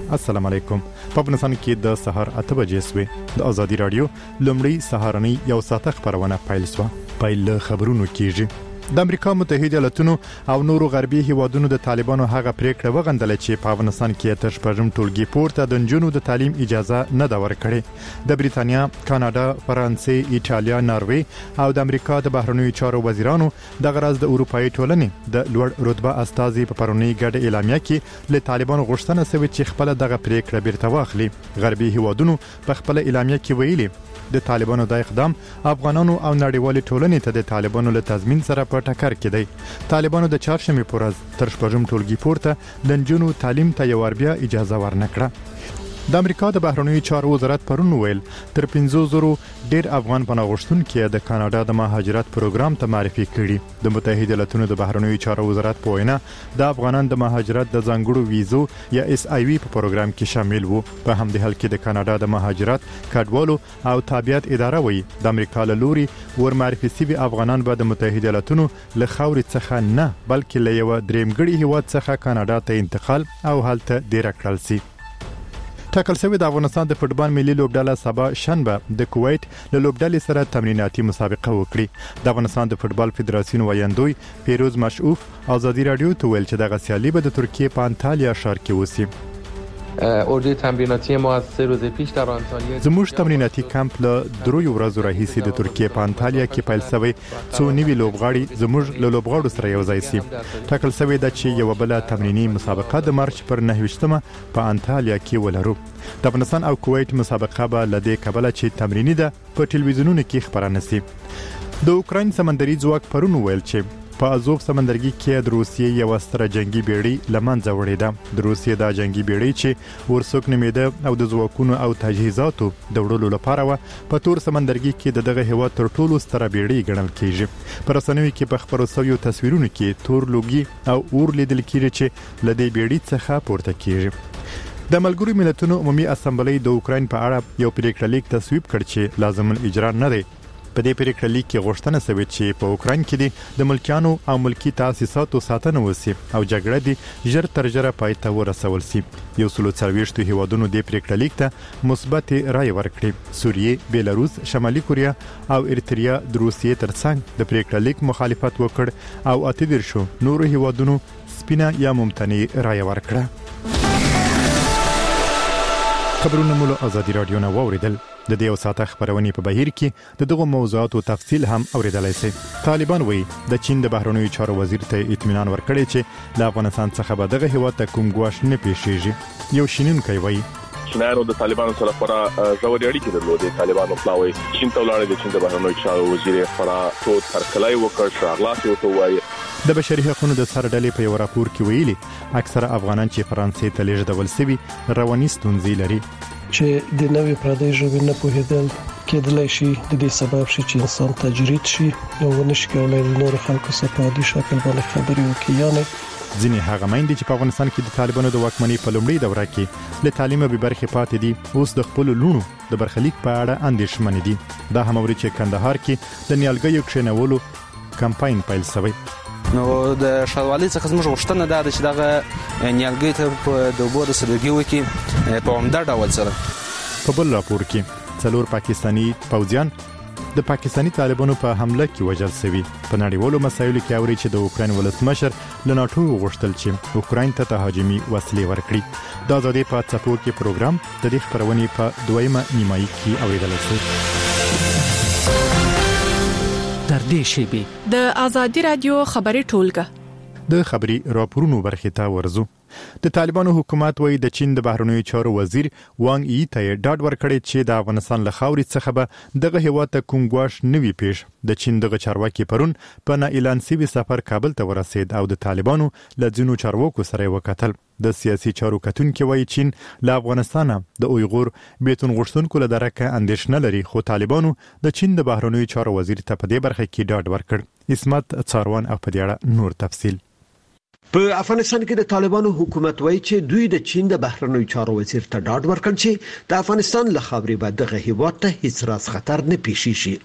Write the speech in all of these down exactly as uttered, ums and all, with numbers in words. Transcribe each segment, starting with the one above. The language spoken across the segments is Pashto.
السلام علیکم. په افغانستان کې د سهار اته بجې سوې د ازادي رادیو لومړی سهارنۍ یو ساعته خبرونه پیل شوه. پیل خبرونو کېږي. د امریکا متحده ایالاتونو او نورو غربي هیوادونو د طالبانو هغه پریکړه وغندله چې په افغانستان کې تر شپږم ټولګي پورته د نجونو د تعلیم اجازه نه دا ورکړي. د بریتانیا، کاناډا، فرانسې، ایټالیا، ناروې او د امریکا د بهرنیو چارو وزیرانو د غرض د اروپאי ټولنې د لوړ رتبه استازي په پرونی ګډ اعلامیه کې له طالبانو غوښتنه شوې چې خپل دغه پریکړه بیرته واخلي. غربي هیوادونو په خپل اعلامیه کې ویلي د طالبانو د اقدام افغانانو او نړیوال ټولنې ته د طالبانو له تضمین سره په ټکر کې دی. طالبانو د چهارشنبه پر ورځ تر شپږم ټولګي پورته د نجونو تعلیم ته یو بیا اجازه ورنکړه. د امریکا د بهرنیو چارو وزارت پرون ویل تر پنځه زره ډیر افغان پناهغوښتونکو د کاناډا د مهاجرت پروګرام ته معرفي کړي. د متحده ایالاتونو د بهرنیو چارو وزارت په وینا د افغانان د مهاجرت د ځانګړو ویزو یا اس آی وی په پروګرام کې شامل وو. په همدې حال کې د کاناډا د مهاجرت کډوالو او تابعیت اداره وایي د امریکا له لوري ورمعرفي شوي افغانان به د متحده ایالاتونو له خاورې څخه نه بلکې له یو درېمګړي هیواد څخه کاناډا ته انتقال او هلته ډیر کړل شي. ټاکل شوی د افغانستان د فوتبال ملي لوبډله سبا شنبه د کویت له لوبډلې سره تمریناتي مسابقه وکړي. د افغانستان د فوتبال فدراسیون وایندوی پیروز مشعوف ازادي رادیو ته ویل چې د سیالي به د ترکیه په انتالیا ښار کې وسی. اردوی تمریناتی ما از سه روز پیش در آنتالیا زموږ تمریناتي کمپ له درو ورځو راهیسې د ترکیه په انتالیا کې پیل شوی څو نوي لوبغاړي زموږ له لوبغاړو سره یو ځای شي. ټاکل شوی د چې یو بل تمرینی مسابقه د مارچ پر نهه په انتالیا کې ولرو. د افغانستان او کویت مسابقه به لدې کبله چې تمرینی ده په ټلویزیونونو کې خبرانه شي. د اوکراین سمندري ځواک پرون ویل چې په ازوف سمندرګي کې د روسیې یو ستر جنگي بیړۍ لمنځه وړې ده. د روسیې د جنگي بیړۍ چې ورسوک نومیده او د ځواکونو او تجهیزاتو د وړلو لپاره و په تور سمندرګي کې د دغه هیواد تر ټولو ستر بیړۍ ګڼل کیږي. په رسنیو کې په خبرو شویو تصویرونو کې تور لوګي او اور لیدل کیږي چې لدې بیړۍ څخه پورته کیږي. د ملګرو ملتونو عمومي اسمبلی د اوکراین په اړه یو پریکړه لیک تصویب کړ چې لازم الاجرا نه دی. په دې پریکړه لیک کې غوښتنه شوې چې په اوکراین کې د ملکیانو او ملکی تاسیساتو ساتنه وشي او جګړه دې ژر تر ژره پای ته ورسول شي. یو سلو څلوېښت هیوادونو د پریکړه لیک ته مثبت رائے ورکړي. سوریه، بیلاروس، شمالي کوریا او ارتریا د روسیې ترڅنګ د پریکړه لیک مخالفت وکړ او اته دیرشو نورو هیوادونو سپینه یا ممتنع رائے ورکړه. خبرونه مو له ازادي رادیو نه واوریدل. د دې او ساته خبرونه په بهیر کې د دغه موضوعاتو تفصیل هم اوریدلای شئ. طالبان وایي د چین د بهرنیو چارو وزیر ته اطمینان ورکړی چې د افغانستان څخه به دغه هیواد ته کوم ګواښ نه پیښیږي. یو شینونکی وایي چینایانو د طالبانو سره خورا ژورې اړیکې درلودې. طالبانو پلاوي چین ته ولاړ دي. چین د بهرنیو چارو وزیر خورا ټول هرکلای وکړ شاغلاس یو ته وایي. د بشري حقوقو د سرډلې په یو راپور کې ویلي اکثره افغانان چې فرانسې ته لیږدول شوي رواني ستونزې لري. چې د نوې پردۍ ژبې نه پوهېدل کېدلای شي د دې سبب شي چې انسان تجرید شي او ونشي کولای د نور خلکو سره په عادي شکل باندې خبرې وکړي. یعنی ځینې هغه میندې چې په افغانستان کې د طالبانو د واکمنۍ په لومړۍ دوره کې له تعلیمه به برخې پاتې دي اوس د خپل لونو د برخلیک په اړه اندېښمنې دي. دا هم اوري چې کندهار کې د نیالګیو کښینولو کمپاین پیل شوی. نو د شاوالي څخه زموږ غوښتنه ده چې دغه نیالګي ته په د اوبو د سړېږي وکي په عمده ډول سره. په بل راپور کې څلور پاکستانی پوځیان د پاکستانی طالبانو په حمله کې وژل شوي. په نړیوالو مسایلو کې اوري چې د اوکراین ولسمشر له ناتو غوښتل چې اوکراین ته تهاجمي وسلې ورکړي. د ازادي په څپو کې پروګرام د دې خبرونې په دویمه نیمایي کې اوریدل شوی. تر دې شیبې د ازادي رادیو خبري ټولګه د خبري راپورونو برخې ته ورزو. د طالبانو حکومت وایي د چین د بهرنیو چارو وزیر وانګ ای ته ډاډ ورکړی چې د افغانستان له خاورې څخه به دغه هیواد ته کوم ګواښ نه وي پیښ. د چین دغه چارواکي پرون په نه اعلان شوي سفر کابل ته ورسید او د طالبانو له ځینو چارواکو سره وکتل. د سیاسي چارو کتونکي وایي چین له افغانستانه د اویغور بیتون غوښتونکو له درکه اندېښنه لري، خو طالبانو د چین د بهرنیو چارو وزیر ته په دې برخه کې ډاډ ورکړ. اسمت څاروان او په دې اړه نور تفصیل. په افغانستان کې د طالبانو حکومت وایي چې دوی د چین د بهرنیو چارو وزیر ته ډاډ ورکړ چې د افغانستان له خاورې به دغه هیواد ته هیڅ راز خطر نه پیښ شي.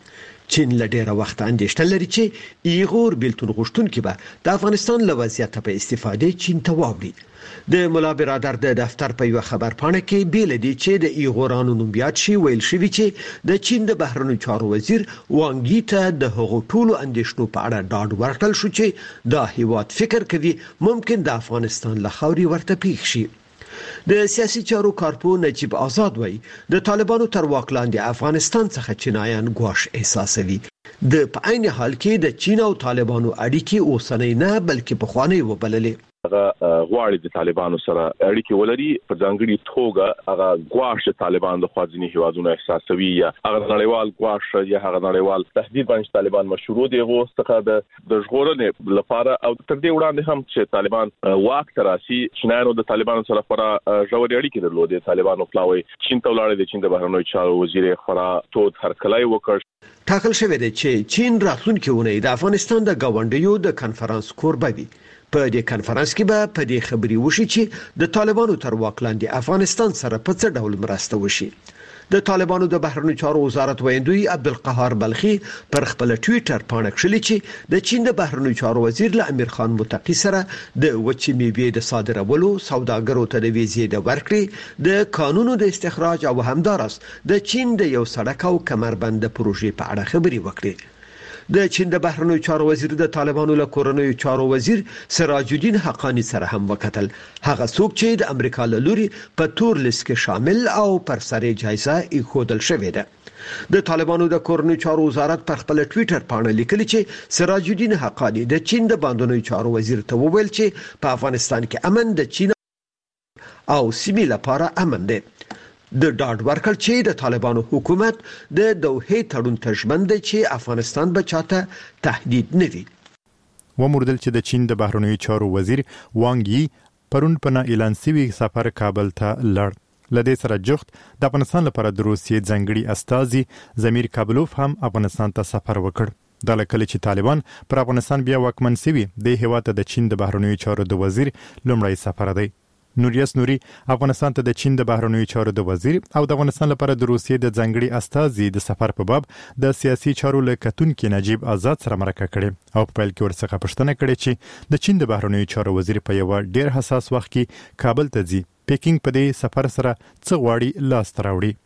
چین له ډیره وخت اندېښنه لري چې ایغور بیلتون غوښتونکي به د افغانستان له وضعیت په استفاده چین ته واوړي. د ملا برادر د دفتر په یو خبر پاڼه کې بیل دي چې د ایغورانو نوم یاد شي ویل شوی چې د چین د بهرنیو چارو وزیر وانګ یی ته د هغو ټولو اندېښنو په اړه ډاډ ورکړل شو چې دا هیواد فکر کوي ممکن د افغانستان له خاورې ورته پیښ شي. د سیاسي چارو کارپو نجیب آزاد وایي د طالبانو تر واک لاندې افغانستان څخه چینایان ګواښ احساسوي. د په عین حال کې د چین او طالبانو اړیکې اوسنۍ نه بلکې پخوانۍ وبللې. هغه غواړي د طالبانو سره اړیکې ولري په ځانګړي توګه هغه ګواښ طالبان د خوازنی هیوادونو احساسوي یا هغه نړیوال ګواښ یا هغه نړیوال تهدید باندې طالبان مشروع دي غوښتنه د د ژغورنې لپاره او تر دې وړاندې هم چې طالبان واک تراسي چینایانو د طالبانو سره خورا ژورې اړیکې درلودې. طالبانو پلاوي چین ته ولاړ دي. چین د بهرنیو چارو وزیر خورا تود هرکلی وکړ. ټاکل شوی دی چې چین راتلونکي اونۍ د افغانستان د گاونډیو د کنفرانس کوربه وي. په دې کنفرانس کې به په دې خبري وشي چې د طالبانو تر واک لاندې افغانستان سره په څه ډول مرسته وشي. د طالبانو د بهرنیو چارو وزارت ویندوی عبدالقهار بلخي پر خپل ټوئیټر پاڼه کړلې چې د چین د بهرنیو چارو وزیر له امیر خان متقی سره د وچې میوې د صادرولو، سوداګرو ته د ویزې د ورکړې، د قانونو د استخراج او همدارس د چین د یو سړک او کمربند پروژې په اړه خبري وکړې. د چین د بهرنیو چارو وزیر د طالبانو له کورنیو چارو وزیر سراج الدین حقانی سره هم وکتل. هغه څوک چې د امریکا له لوري په تور لیست کې شامل او پر سر جایزه ایښودل شوې ده. د طالبانو د کورنیو چارو وزارت پر خپل ټوئیټر پاڼه لیکلي چې سراج الدین حقانی د چین د باندنیو چارو وزیر ته وویل چې په افغانستان کې امن د چین او سیمې لپاره امن دی. د ډاډ ورکړ چې د طالبانو حکومت د دوحې تړون ته ژمن دی چې افغانستان به چاته تهدید نه وي. وموردل چې د چین د بهرنیو چارو وزیر وانګ یی پرون په اعلان شوی سفر کابل ته لړ. لدې سره جوخت د افغانستان لپاره د روسیې ځنګړي استازي زمیر کابلوف هم افغانستان ته سفر وکړ. د لکه چې طالبان پر افغانستان بیا واکمن شوي د هیواد د چین د بهرنیو چارو د وزیر لومړی سفر دی. نوریس نوري افغانستان ته د چین د بهرنیو چارو د وزیر او د افغانستان لپاره د روسیې د ځنګړي استازي د سفر په باب د سیاسي چارو له کتونکو نجیب آزاد سره مرکه کړې او په پیل کې ورڅخه پوښتنه کړې چې د چین د بهرنیو چارو وزیر په یو ډیر حساس وخت کې کابل ته ځي. پیکینګ په دې سفر سره څه غواړي لاس ته راوړي؟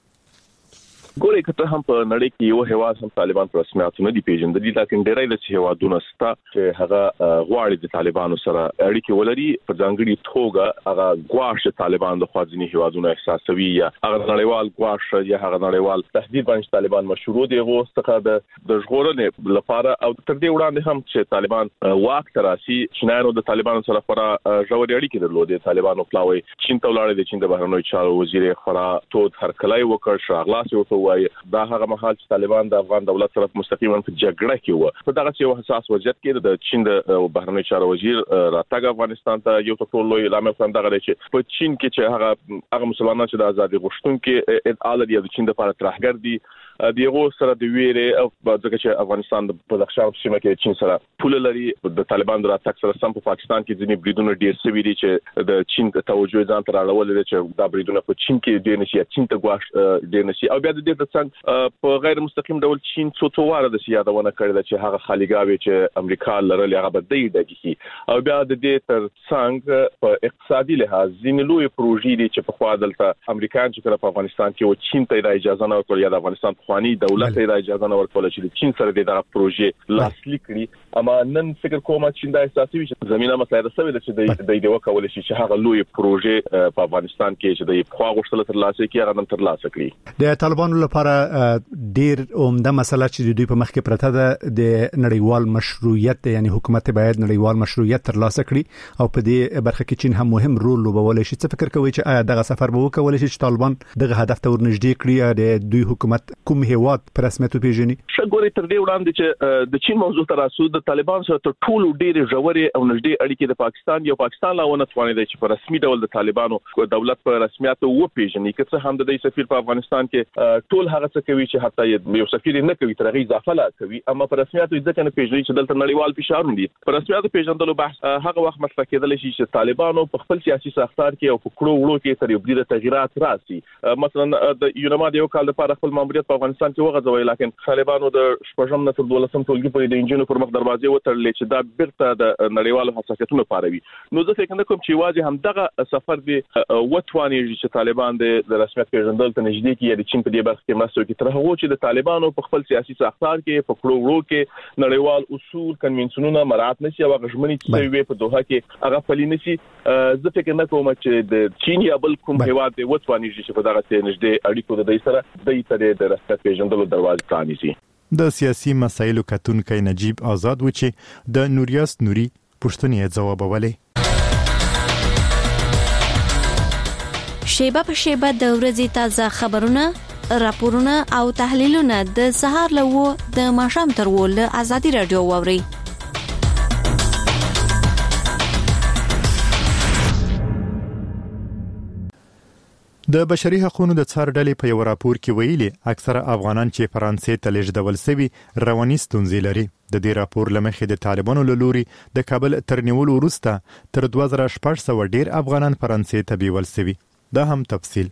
ګورې کته هم په نړۍ کې یو هیواد هم طالبان پر رسمیت نه دی پیژندل، لیکن ډېرای د هیوادونو ستا چې هغه غواړي د طالبانو سره اړیکې ولري په ځانګړي توګه هغه غواړي طالبان د خوازنی هیوادونو احساسوي یا هغه نړیوال غواړي یا هغه نړیوال تهدید باندې طالبان مشروع دي غوښتنه د د ژغورنې لپاره او تر دې وړاندې هم چې طالبان واک تراسي چینایانو د طالبانو سره خورا ژورې اړیکې درلودې. طالبانو پلاوي چین ته ولاړ دي. چین د بهرنیو چارو وزیر خورا تود هرکلی وکړ. شاغلاس یو دا هغه مهال چې طالبان د افغان دولت سره مستقیما په جګړه کې وو. په دغه یو حساس وضعیت کې د چین د بهرنیو چارو وزیر راتګ افغانستان ته یو ټول لوی لامل څنګه دی چې په چین کې چې هغه هغه مسلمانان چې د ازادي غوښتونکو ادعا لري د چین د لپاره ترهګر دي دیغه سره د ویره او ځکه چې افغانستان د بدخشان سیمه کې چین سره پول لري. د طالبان د راتګ سره سم په پاکستان کې ځینې بریدونه ډیر سوي دي چې د چین ته توجه ځان ته راوړل دي چې دا بریدونه په چین کې ډیر نشي چین ته غواړي ډیر نشي او بیا د دې څنګه په غیر مستقیم ډول چین څو څواره د سیادونه کړل چې هغه خالیګاوي چې امریکا لرل هغه بد دی دغه او بیا د دې تر څنګه په اقتصادي لحاظ ځینې لوی پروژې دي چې په خوا دلته امریکایان چې په افغانستان کې او چین ته اجازه نه ورکړي یا د افغانستان خواني دولت ته اجازه نه ورکول چې چین سره دغه پروژې لاسلیک کړي. اما نن فکر کوم چې دا احساسي چې زمينه مسله ده سوي چې د دې وکول شي چې هغه لوی پروژې په افغانستان کې چې د خوا غوښتل تر لاسه کې هغه نن تر لاسه کړي. د طالبانو لپاره ډیر عمده مسله چې دوی په مخ کې پرته ده د نړیوال مشروعیت یعنی حکومت باید نړیوال مشروعیت تر لاسه کړي او په دې برخه کې چین هم مهم رول لوبول شي. څه فکر کوي چې آیا دغه سفر به وکول شي چې طالبان دغه هدف ته ورنږدې کړي د دوی حکومت کوم هیواد پر رسمیت پیژني؟ شګوري تر دې وړاندې چې د چین موضوع تر اساس د طالبان سره تر ټولو ډېر ژورې او نږدې اړیکې د پاکستان یو پاکستان لاونه تواني دی چې په رسمي ډول د طالبانو دولت په رسمیت و پیژني. که څه هم د دې سفیر په افغانستان کې ټول هغه څه کوي چې حتی یو سفیر نه کوي تر هغه اضافه لا کوي، اما په رسمیت ځکه نه پیژني چې دلته نړیوال فشار دي. په رسمیت پیژندلو بحث هغه وخت مطرح کېدل شي چې طالبانو په خپل سیاسي ساختار کې او په کړو وړو کې تر یو ډېر تغیرات راسي. مثلا د یونما د یو کال لپاره خپل ماموریت په افغانستان کې وغځوي لکه طالبانو د شپږم نه تر دولسم ټولګي پورې د انجینو پر مخ دروازې وتړلې چې دا بیرته د نړیوالو حساسیتونو پاروي. نو زه فکر کوم چې واځي هم دغه سفر دی وټواني چې طالبان د رسمیت پیژندل ته نږدې کې د چین په دې برخه کې مرسته کوي تر هغه چې د طالبانو په خپل سیاسي ساختار کې په کړو وړو کې نړیوال اصول کنونسیونونه مراعات نشي او غژمنې چې وي په دوحه کې هغه پلي نشي. زه فکر نه کوم چې د چین یا بل کوم هیواد دی وټواني چې په دغه ته نږدې اړیکو د دې سره د دې د رسمیت پیژندلو دروازې پرانیزي. د سیاسي مسایلو کتونکي نجیب آزاد و چې د نوریاس نوري پښتنې ځوابولې. شیبه په شیبه د ورځې تازه خبرونه، راپورونه او تحلیلونه د سهار له و د ماښام تر و له ازادي رادیو واوري. د بشري حقوقو د څار ډلې په یو راپور کې ویلي اکثره افغانان چې فرانسې ته لېږدول شوي رواني ستونزې لري. د دې راپور لمخې د طالبانو له لوري د کابل تر نیولو وروسته تر دوه زره شپږ سوه ډیر افغانان فرانسې ته بیول شوي. دا هم تفصیل.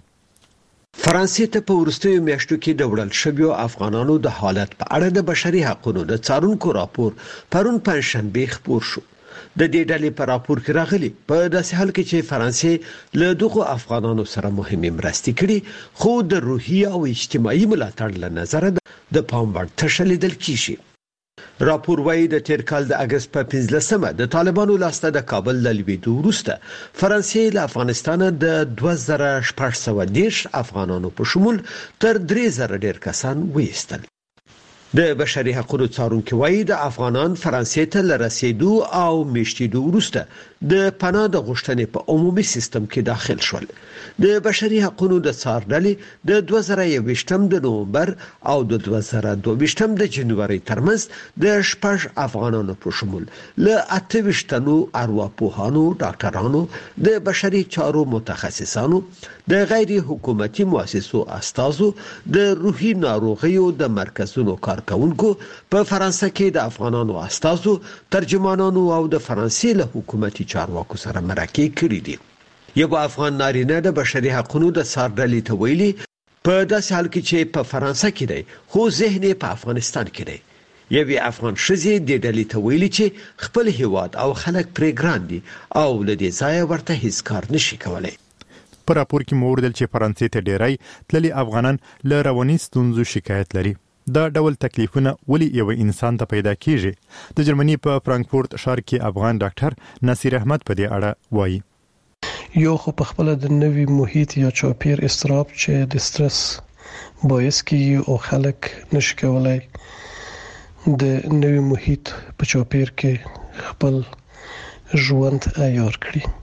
فرانسې ته په وروستیو میاشتو کې د وړل شویو افغانانو د حالت په اړه د بشري حقوقو د څارونکو راپور پرون پنځشنبه خپور شو. د دې ډلې په راپور کې راغلي په داسې حال کې چې فرانسې له دغه افغانانو سره مهمه مرستې کړي خو د روحي او اجتماعي ملاتړ له نظر د پام وړ تشه لیدل کیږي. راپور وايي د تیر کال د اگست په پنځلسمه د طالبانو لاسته د کابل له لویدو وروسته فرانسې له افغانستان د دوه زره شپږ سوه دېرش افغانانو په شمول تر درې زره ډیر کسان وایستل. د بشري حقوقو څارونکو وايي د افغانان فرانسې ته لرسیدو او میشتیدو وروسته د پناه د غوښتنې په عمومي سیستم کې داخل شول. د بشري حقوقو د څار ډلې د دوه زره یوویشتم د نومبر او د دوه زره دوه ویشتم د جنوري ترمنځ د شپږ افغانانو په شمول له اته ویشتنو ارواپوهانو، ډاکټرانو، د بشري چارو متخصصانو، د غیر حکومتي مؤسسو استازو، د روحي ناروغیو د مرکزونو کارکونکو، په فرانسه کې د افغانانو استازو، ترجمانانو او د فرانسې له حکومتي چارواکو سره مرکې کړې دي. یو افغان نارینه د بشري حقوقو د څار ډلې ته ویلي په داسې حال کې چې په فرانسه کې دی خو ذهن په افغانستان کې دی. یوې افغان ښځې د ډلې ته ویلي چې خپل هیواد او خلک پرې ګران دي او له دې ځایه ورته هیڅ کار نشي کولای. په راپور کې موردل چې فرانسې ته ډیری تللي افغانان له رواني ستونزو شکایت لري. دا ډول تکلیفونه ولی یو انسان ته پیدا کیږي. د جرمني په فرانکفورت ښار کې افغان ډاکټر نصیر احمد په دې اړه وایي. یو خو په خپل د نوي محیط یا چاپیر استراب چې د سترس باعث کیږي او خلک نشي کولای د نوي محیط په چاپیر کې خپل ژوند عیار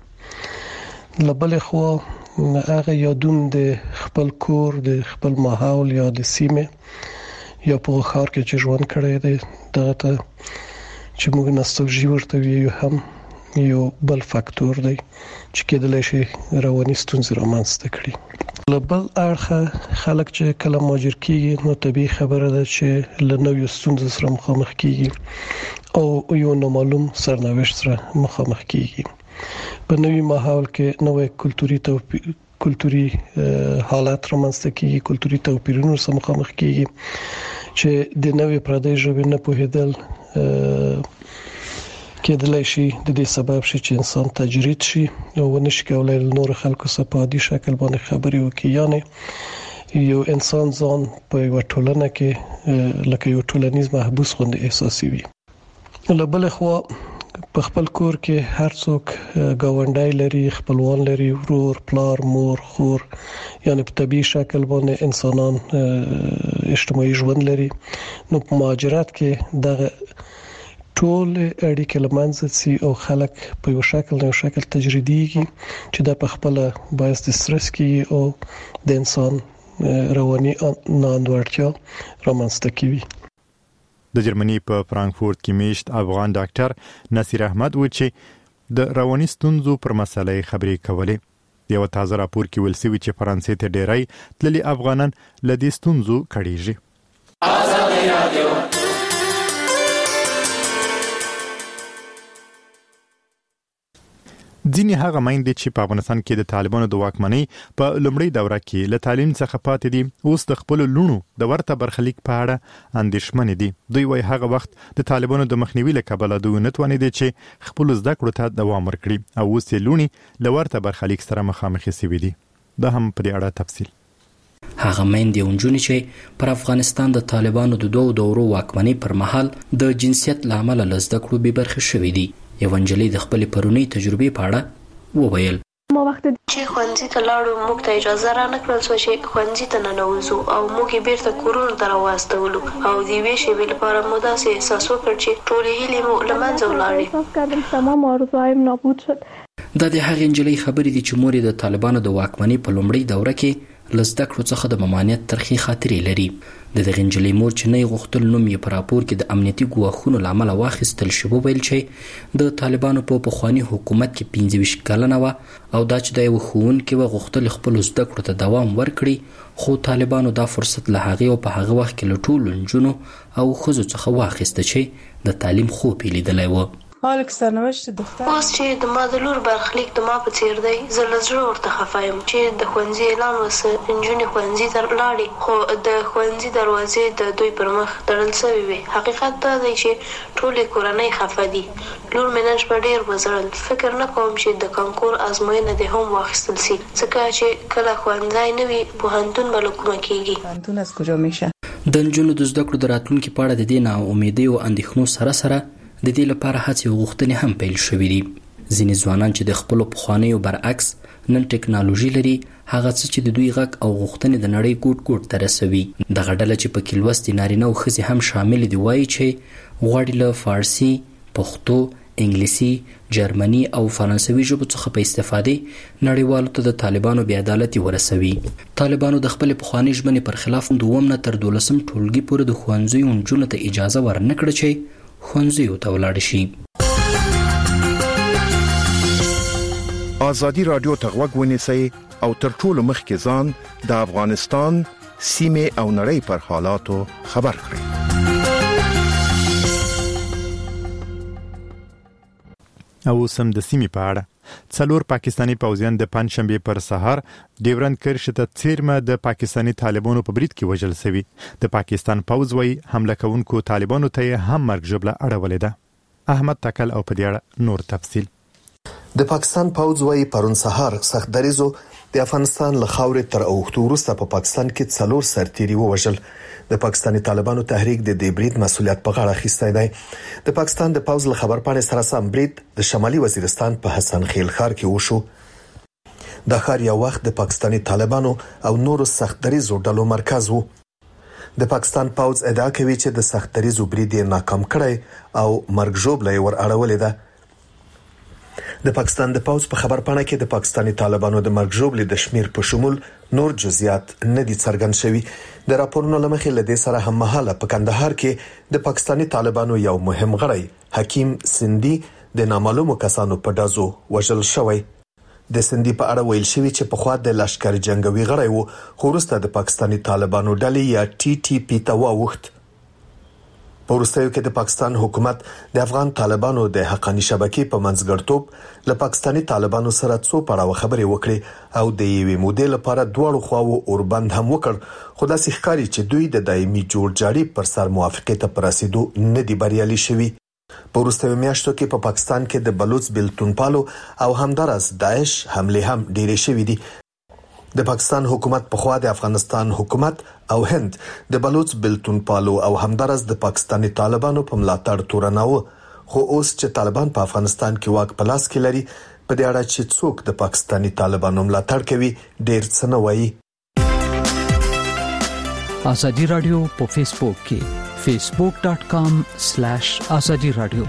کړي. لبل خو هغه یادون د خپل کور، د خپل ماحول یا د سیمه یا په ښار کې چې ژوند کړی دی دغه ته چې موږ نوستالژي ورته ویو هم یو بل فاکتور دی چې کېدلی شي رواني ستونزې رامنځته کړي. له بل اړخه خلک چې کله مهاجر کیږي نو طبیعي خبره ده چې له نویو ستونزو سره مخامخ کیږي او یو نامعلوم سرنوشت سره مخامخ کیږي. په نوي ماحول کې نوې کلتوري توپیر کلتوري حالات رامنځته کیږي، کلتوري توپیرونو سره مخامخ کیږي چې د نوې پردۍ ژبې نه پوهیدل کېدلای شي د دې سبب شي چې انسان تجرید شي او ونشي کولای نور خلکو سره په عادي شکل باندې خبرې وکړي. یعنی یو انسان ځان په یو ټولنه کې لکه یو ټولنیز محبوس غوندې احساسوي. له بل خوا په خپل کور کې هر څوک گاونډي لري، خپلوان لري، ورور، پلار، مور، خور، یعنی په طبيعي شکل باندې انسانان اجتماعي ژوند لري. نو په مهاجرت کې دغه ټول اړیکې لمنځه ځي او خلک په یو شکل نه یو شکل تجریديږي چې دا په خپل باعث د سترس کې او د انسان رواني ناندوړتیا رامنځته کوي. د جرمني په فرانکفورت کې میشت افغان ډاکټر نصیر احمد و چې د رواني ستونزو پر مسلې خبرې کولې. یو تازه راپور کې ویل شوی چې فرانسې ته ډیری تللي افغانان له دې ستونزو کړيږي. ازادي رادیو ځینې هغه میندې چې په افغانستان کې د طالبانو د واکمنۍ په لومړۍ دوره کې له تعلیم څخه پاتې دي اوس د خپل لونو د ورته برخلیک په اړه اندېښمنې دي. دوی وايي هغه وخت د طالبانو د مخنیوي له کبله دوی نه توانېدي چې خپل زده کړو ته دوام ورکړي او اوس یې لونی له ورته برخلیک سره مخامخ شوي دي. دا هم په دې اړه تفصیل. هغه میندې او نجونې چې پر افغانستان د طالبانو د دوو دورو واکمنۍ پر مهال د جنسیت له امله له زده کړو بې برخې شوې دي. یوه نجلۍ د خپلې پرونۍ تجربې په اړه وویل. ما وخت چې ښوونځي ته لاړو موږ ته اجازه را نه کړل شوه چې ښوونځي ته ننوځو او موږ یې بیرته کورونو ته راواستولو او د یوې شېبې لپاره مو داسې احساس وکړ چې ټولې هیلې مو له منځه ولاړې. دا د هغې نجلۍ خبرې دي چې مور یې د طالبانو د واکمنۍ په لومړۍ دوره کې له زده کړو څخه د ممانعت ترخې خاطرې لري. د دغې نجلۍ مور چې نه یې غوښتل نوم یې په راپور کې د امنیتي ګواښونو له امله واخیستل شي وویل چې د طالبانو په پخواني حکومت کې پنځه ویشت کلنه وه او دا چې د یوه ښوونکي وه غوښتل خپلو زده کړو ته دوام ورکړي خو طالبانو دا فرصت له هغې او په هغه وخت کې له ټولو نجونو او ښځو څخه واخیسته چې د تعلیم خوب یې لیدلی و. اوس چې د ما د لور برخلیک د ما په څیر دی زه له زړه ورته خفه یم چې د ښوونځي اعلان وسه نجونې ښوونځي ته لاړې خو د ښوونځي دروازې د دوی پر مخ تړل سوې وې. حقیقت دا دی چې ټولې کورنۍ خفه دي. لور مې نن شپه ډېر وژړل. فکر نه کوم چې د کانکور ازموینه دې هم واخیستل سي ځکه چې کله ښوونځی نه وي پوهنتون به له کومه کېږي. د نجونو د زده کړو د راتلونکي په اړه د دې ناامیدۍ او اندېښنو سره سره د دې لپاره هڅې او غوښتنې هم پیل شوې دي. ځینې ځوانان چې د خپلو پخوانیو برعکس نن ټکنالوژي لري هغه څه چې د دوی غږ او غوښتنې د نړۍ ګوټ ګوټ ته رسوي. دغه ډله چې پکې لوستې نارینه او ښځې هم شامل دي وایي چې غواړي له فارسي، پښتو، انګلیسي، جرمني او فرانسوي ژبو څخه په استفادې نړیوالو ته د طالبانو بې عدالتي ورسوي. طالبانو د خپلې پخوانۍ ژمنې پر خلاف دوم نه تر دولسم ټولګي پورې د ښوونځیو نجونو ته اجازه ورنه کړه چې ښوونځیو ته ولاړ شي. ازادي رادیو ته غوږ ونیسئ او تر ټولو مخکې ځان د افغانستان سیمې او نړۍ پر حالاتو خبر کړئ. او سم د سیمې په اړه څلور پاکستانی پوځیان د پنځشنبه پر سهار ډیورند کرښ ته څیرمه د پاکستانی طالبانو په برید کې وژل شوی. د پاکستان پوځ وی حمله کوونکو طالبانو ته هم مرګ ژوبله اړولې ده. احمد تکل او په دې اړه نور تفصیل. د پاکستان پوځ وی پرون سهار سخت دریزو د افغانستان له خاورې تر اوښتو وروسته په پاکستان کې څلور سرتیري ووژل. د پاکستاني طالبانو تحریک د دې برید مسولیت په غاړه اخیستی دی. د پاکستان د پوځ له خبرپاڼې سره سم برید د شمالي وزیرستان په حسن خیل ښار کې وشو. دا ښار یو وخت د پاکستاني طالبانو او نورو سخت دریزو ډلو مرکز وو. د پاکستان پوځ ادعا کوي چې د سخت دریزو برید یې ناکام کړی او مرګ ژوبله یې ور اړولې ده. د پاکستان د پوځ په خبرپاڼه کې د پاکستاني طالبانو د مرګ ژوبلې د شمیر په شمول نور جزئیات نه دي څرګند شوي. د راپورونو لمخې لدې سره هم مهاله په کندهار کې د پاکستاني طالبانو یو مهم غړی حکیم سندي د نامعلومو کسانو په دازو وژل شوی. د سندي په اړه ویل شوی چې په خوا د لشکري جنگوي غړی وو خو وروسته د پاکستاني طالبانو ډلې یا ټي ټي پی ته واوښت. په وروستیو کې د پاکستان حکومت د افغان طالبانو د حقانی شبکې په منځګړتوب له پاکستاني طالبانو سره څو پړاو خبرې وکړي او د یوې مودې لپاره دواړو خواو اوربند هم وکړ خو داسې ښکاري چې دوی د دایمي جوړجاړي پر سر موافقې ته پر رسیدو نه دي بریالي شوي. په وروستیو میاشتو کې په پاکستان کې د بلوچ بلتونپالو او همدارس داعش حمله هم ډېرې شوې دي. د پاکستان حکومت په خوا د افغانستان حکومت او هند د بلوچ بلتونپالو او همدارس د پاکستاني طالبانو په ملاتړ تورناوه خو اوس چې طالبان په افغانستان کې واک په لاس کې لري په دې اړه چې څوک د پاکستاني طالبانو ملاتړ کوي ډېر څه نه وایي. ازادي رادیو په فیسبوک کې فیسبوک ډاٹ کام سلیش ازادي رادیو.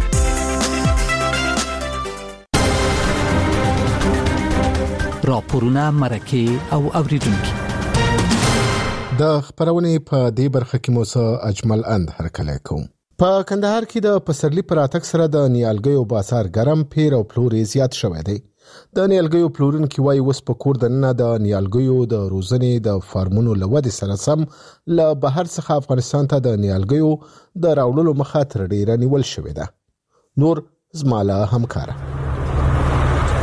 راپورونه مرکه او اوریدونکو د خبرونه په دې برخه کې موسی اجمل اند هرکلی کوم. په کندهار کې د پسرلی پر اتک سره د نیالګیو بازار ګرم پیر او پلورې زیات شوی دی. د نیالګیو پلورونکو وايي وس په کور د نه د نیالګیو د روزنې د فارمونو لودې سره سم ل بهر څخه افغانستان ته د نیالګیو د راوړلو مخه تر ډیره نیول شوې ده. نور زماله همکاره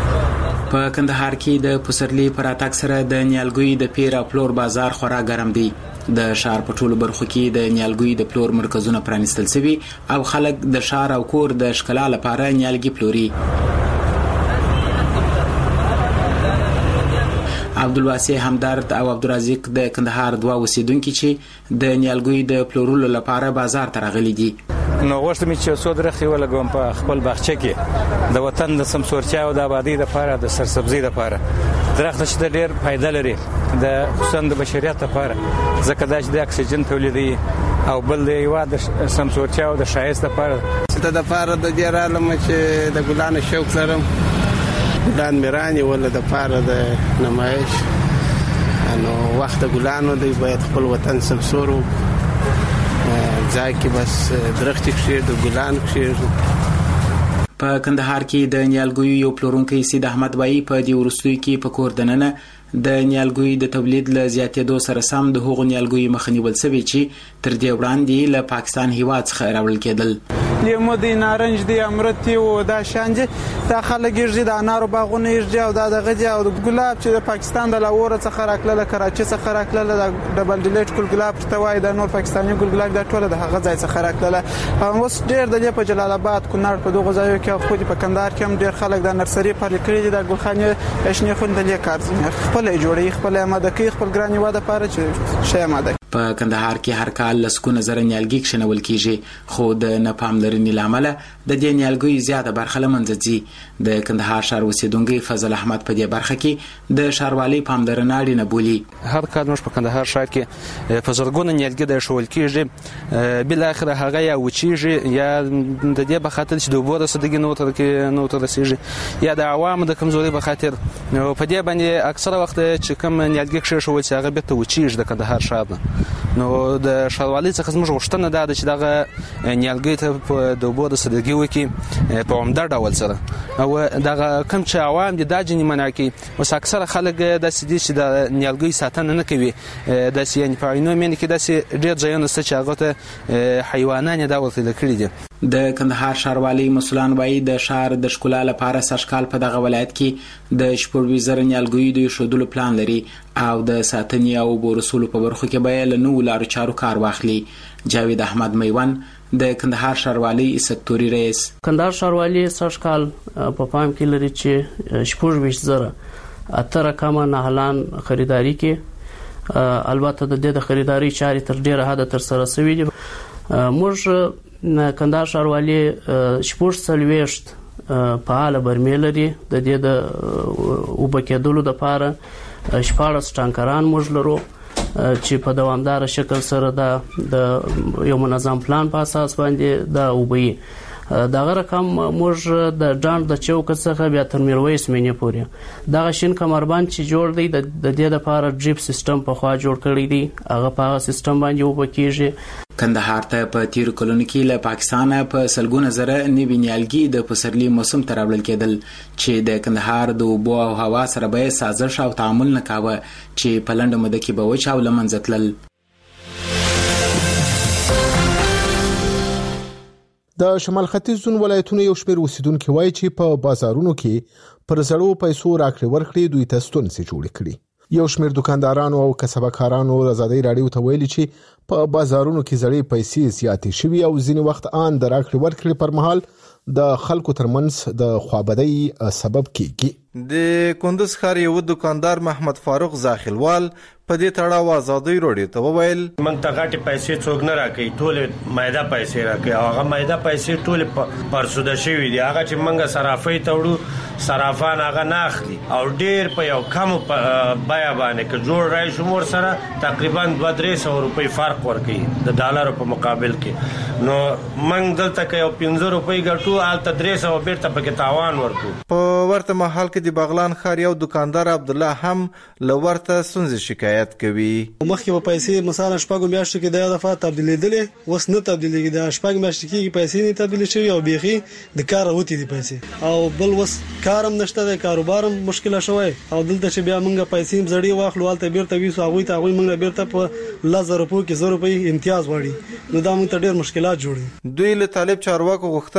په کندهار کې د پسرلی پر اتاک سره د نیالګوي د پیر او پلور بازار خورا ګرم دی. د شهر په ټولو برخو کې د نیالګوي د پلور مرکزونه پرانیستل شوي او خلک د شهر او کور د ښکلا لپاره نیالګي پلوري. عبدالواسع همدرد او عبدالرزاق د کندهار دوه اوسیدونکي چې د نیالګوي د پلورلو لپاره بازار ته راغلي دي. نو غوښتم چې څو درختې ولګوم په خپل باغچه کې د وطن د سمسورتیا او د آبادی لپاره د سرسبزي لپاره. درخت چې د ډېر فایده لري د خصوصا د بشریت لپاره ځکه دا چې د اکسیجن تولیدوي او بل د هېواد د سمسورتیا او د ښایست لپاره. د دپاره د دې رالم چې د ګلانو شوق لرم، ګلان مې رانیول دپاره د نمایش. نو وخت د ګلانو دی باید خپل وطن سمسور وکړو، ځای کې بس درخت کښېږدو، ګلان کښېږدو. په کندهار کې د نیالګیو یو پلورونکی سید احمد وایي په دې وروستیو کې په کور دننه د نیالګیو د تولید له زیاتېدو سره سم د هغو نیالګیو مخه نیول شوې چې تر دې وړاندې له پاکستان هېواد څخه راوړل کېدل. لیمو دی، نارنج دی، امرت دی او دا شان دي. دا خلک یې د انارو باغونه یې او دا دغه دي او ګلاب چې د پاکستان د لاهور څخه راکله، کراچي څخه راکله، د ډبل ډیلیټ ګل ګلاب ته وایي د نور پاکستاني ګل ګلاب دا ټول د هغه ځای څخه راکله. اوس ډېر د په جلال آباد، کونړ په دغه ځایو کې خو په کندهار کې هم ډېر خلک د نرسري پر کړی دي، د ګلخانې اشنې خوندلې کار خپل جوړي، خپل آماده کوي، خپل ګرانی واده لپاره چې شی آماده. په کندهار کې هر کال لسکونه زره نیالګي کښېنول کیږي، خو د ناپاملرنې له امله د دې نیالګیو زیاته برخه له منځه ځي. د کندهار ښار اوسیدونکی فضل احمد په دې برخه کې د ښاروالۍ پاملرنه اړینه بولي. هر کال موږ په کندهار ښار کې په زرګونه نیالګي د ایښودل کیږي، بالاخره هغه یا وچیږي یا د دې په خاطر چې د اوبو د سدګي نو تر کې نو تر رسیږي یا د عوامو د کمزوري په خاطر. په دې باندې اکثره وخت چې کوم نیالګي کښېښول چې هغه بیرته وچیږي د کندهار ښار نه. نو د ښاروالۍ څخه زموږ غوښتنه دا ده چې دغه نیالګي ته په د اوبو د سدګي وکړي په عمده ډول سره، او دغه کوم چې عوام دي دا ځینې منع کړي. اوس اکثره خلک داسې دي چې د نیالګیو ساتنه نه کوي، داسې یعنې په عینو مینې کې داسې ډېر ځایونه شته چې هغو ته حیوانان یې دا ورته کړي دي. د کندهار ښاروالۍ مسؤلان وایي د ښار د ښکلا لپاره سږکال په دغه ولایت کې د شپږ زره نیالګیو د ایښودلو پلان لري او د ساتنې او اوبو رسولو په برخو کې به یې له نوو لارو چارو کار واخلي. جاوید احمد میوند د کندهار ښاروالۍ سکتوري رئیس. کندهار ښاروالۍ سږکال په پام کې لري چې شپږ ویشت زره اته رقمه نهالان خریداري کې، البته د دې د خریداري چارې تر ډیره حده تر سره شوي دي. موږ کندهار ښاروالۍ شپږ څلوېښت فعاله برمې لري د دې د اوبه کېدلو دپاره. شپاړس ټانکران موږ لرو چې په دوامدار شکل سره د یو منظم پلان په اساس باندې دا اوبه دغه رقم موږ د ډانډ د چوک څخه بیا تر میرویس مینې پورې دغه شین کمربند چې جوړ دی د دې لپاره ډریپ سیستم په خوا جوړ کړی دی، هغه په هغه سیستم باندې اوبه کیږي. کندهار ته په تیر کلونو کې له پاکستانه په سلګونه زره نوي نیالګي د پسرلي موسم ته راوړل کېدل چې د کندهار د اوبو او هوا سره به سازش او تعامل نه کاوه چې په لنډه موده کې به وچ او له منځه تلل. د شمال ختیځ زون ولایتونو یو شمېر اوسیدونکو وایي چې په بازارونو کې پر زړو پیسو راکړې ورکړې دوی ته ستونزې جوړې کړې. یو شمېر دکاندارانو او کسبکارانو آزادۍ راډیو ته ویلي چې په بازارونو کې زړې پیسې زیاتې شوي او ځینې وخت آن د راکړې ورکړې پر مهال د خلکو ترمنځ د خوابدۍ سبب کیږي. د کندوز ښار یو دکاندار محمد فاروق زاخلوال په دې تړاو آزادۍ راډیو ته وویل موږ ته غټي پیسې څوک نه راکړي، ټول مایده پیسې راکړي او هغه مایده پیسې ټول پرسوده شوي دي. هغه چې موږ صرافۍ ته وړو صرافان هغه نه اخلي او ډېر په یو کم بیه باندې که جوړ رای شمور سره تقریبا دوه درې سوه روپۍ فرق ورکوي د ډالرو په مقابل کې. نو موږ دلته که یو پنځه روپۍ ګټو هلته درې سوه بیرته پکې تاوان ورکو. په ورته مهال کې د بغلان ښار یو دکاندار عبدالله هم له ورته ستونزې شکایت کوي. مخکې په پیسې مثلا شپږ میاشتو کې د یو دفعه تبدیلېدلې، اوس نه تبدیلېږي. د شپږ میاشتې کې پیسې نه تبدیل شوي او بیخي د کار وتی دي پیسې، او بل اوس کارم نشته، د کاروبارم مشکله شوی او دلته چې بیا موږ پیسې زړې واخلو هلته بیرته ویسو هغوی ته هغوی موږ بیرته په لس زره روپیو کې زر روپۍ امتیاز غواړي. نو دا موږ ته ډېر مشکلات جوړوي. دوی له طالب چارواکو غوښتنه کوي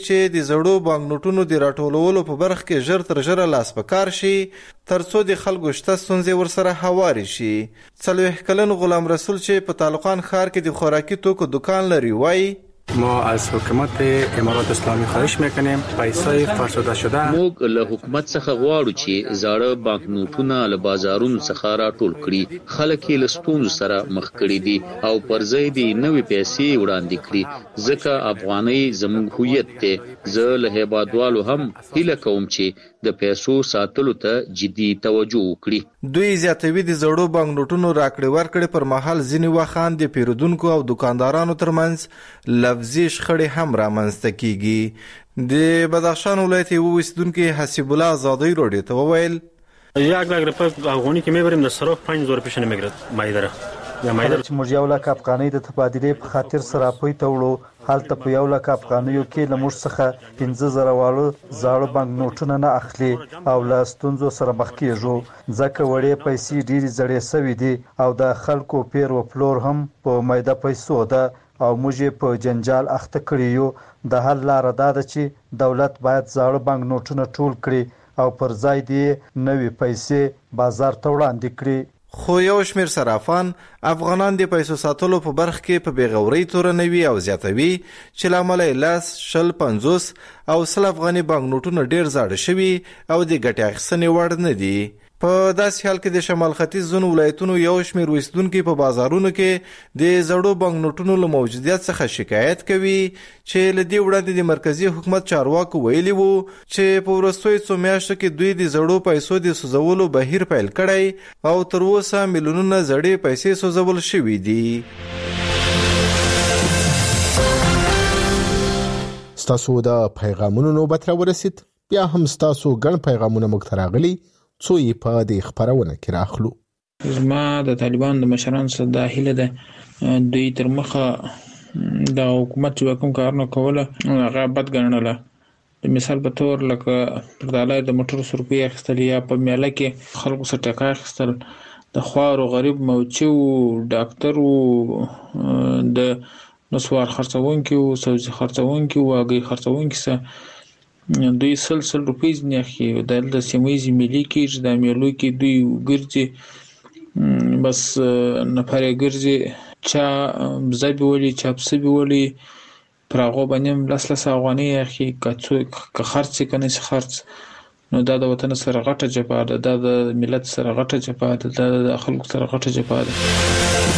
چې د زړو بانک نوټونو د راټولولو په برخه کې ژر تر ژره لاس په کار شي ترڅو د خلکو شته ستونزې ورسره هواري شي. څلوېښت کلن غلام رسول چې په طالقان ښار کې د خوراکي توکو دکان لري وایي ما از حکومت امارات اسلامی خواهش میکنیم پیسای فرسوده شده موږ له حکومت څخه غواړو چې زاړه بانک نوټونه له بازارونو څخه راټول کړي. خلک یې له ستونزو سره مخ کړي دي او پر ځای د نوې پیسې وړاندې کړي ځکه افغانۍ زموږ هویت دی. زه له هیوادوالو هم هیله کوم چې د پیسو ساتلو ته جدي توجه وکړي. دوی زیاتوي د زړو بانک نوټونو راکړې ورکړې پر مهال ځینې وخت د پیرودونکو او دکاندارانو ترمنځ لفظي شخړې هم رامنځته کیږي. د بدخشان ولایت یو اوسیدونکي حسیب الله آزادی راډیو ته وویل یک لاک روپۍ افغاني کې میبریم د سراف پنځه زره پیش نمیگیرد مایدره یا مایدره چې موږ یو لاک افغانۍ د تبادلې په خاطر سرافوي ته وړو هلته په یو لاک افغانیو کې له موږ څخه پنځه زره واړه زاړه بانک نوټونه نه اخلي او له ستونزو سره مخ کیږو ځکه وړې پیسې ډېرې زړې سوي دي او د خلکو پیر و پلور هم په مایده پیسو ده او موږ په جنجال اخته کړی یو. د حل لاره دا ده چې دولت باید زاړه بانک نوټونه ټول کړي او پر ځای دې نوې پیسې بازار ته وړاندې کړي. خو یو شمیر صرافان افغانان د پیسو ساتلو په برخه کې په بیغوري تورنوي او زیاتوي چې لامل یې لاس شل پنځوس او سل افغاني بانک نوټونه ډیر زاړه شوي او د ګټې اخیستنې وړ نه دي. په داسې حال کې د شمال ختیځ ځینو ولایتونو یو شمیر اوسیدونکي په بازارونو کې د زړو بانک نوټونو له موجودیت څخه شکایت کوي چې له دې وړاندې د مرکزی حکومت چارواکو ویلي وو چې په وروستیو څو میاشتو کې دوی د زړو پیسو د سوځولو بهیر پیل کړی او تر اوسه میلیونونه زړې پیسې سوځول شوي دي. ستاسو د پیغامونو نوبت را ورسید. بیا هم ستاسو ګڼ پیغامونه موږ ته راغلي څو یې په دې خبرونه کې راخلو. زما د طالبان د مشرانو سره د هیله ده دوی تر مخه د حکومت چې کوم کارونه کوله هغه بد ګڼله. د مثال په تور لکه پردالای د موټر سرکوي اخیستل یا په میله کې خلکو سره ټکا اخیستل، د خوارو غریب موچو ډاکټر د نسوار خرڅونکي او سبزي خرڅونکي او هګۍ خرڅونکي سره دوی سل سل روپۍ ځنې اخلي. د سیمه ملي کېږي د میلو کې دوی ګرځي بس نفر ګرځي چا بزه بیولي چا پسه بیولي پر هغو باندې هم لس لس افغانۍ اخلي که خرڅ یې که نشي خرڅ. نو دا د وطن سره غټه جفا ده، دا د ملت سره غټه جفا ده، دا د خلکو سره غټه جفا ده.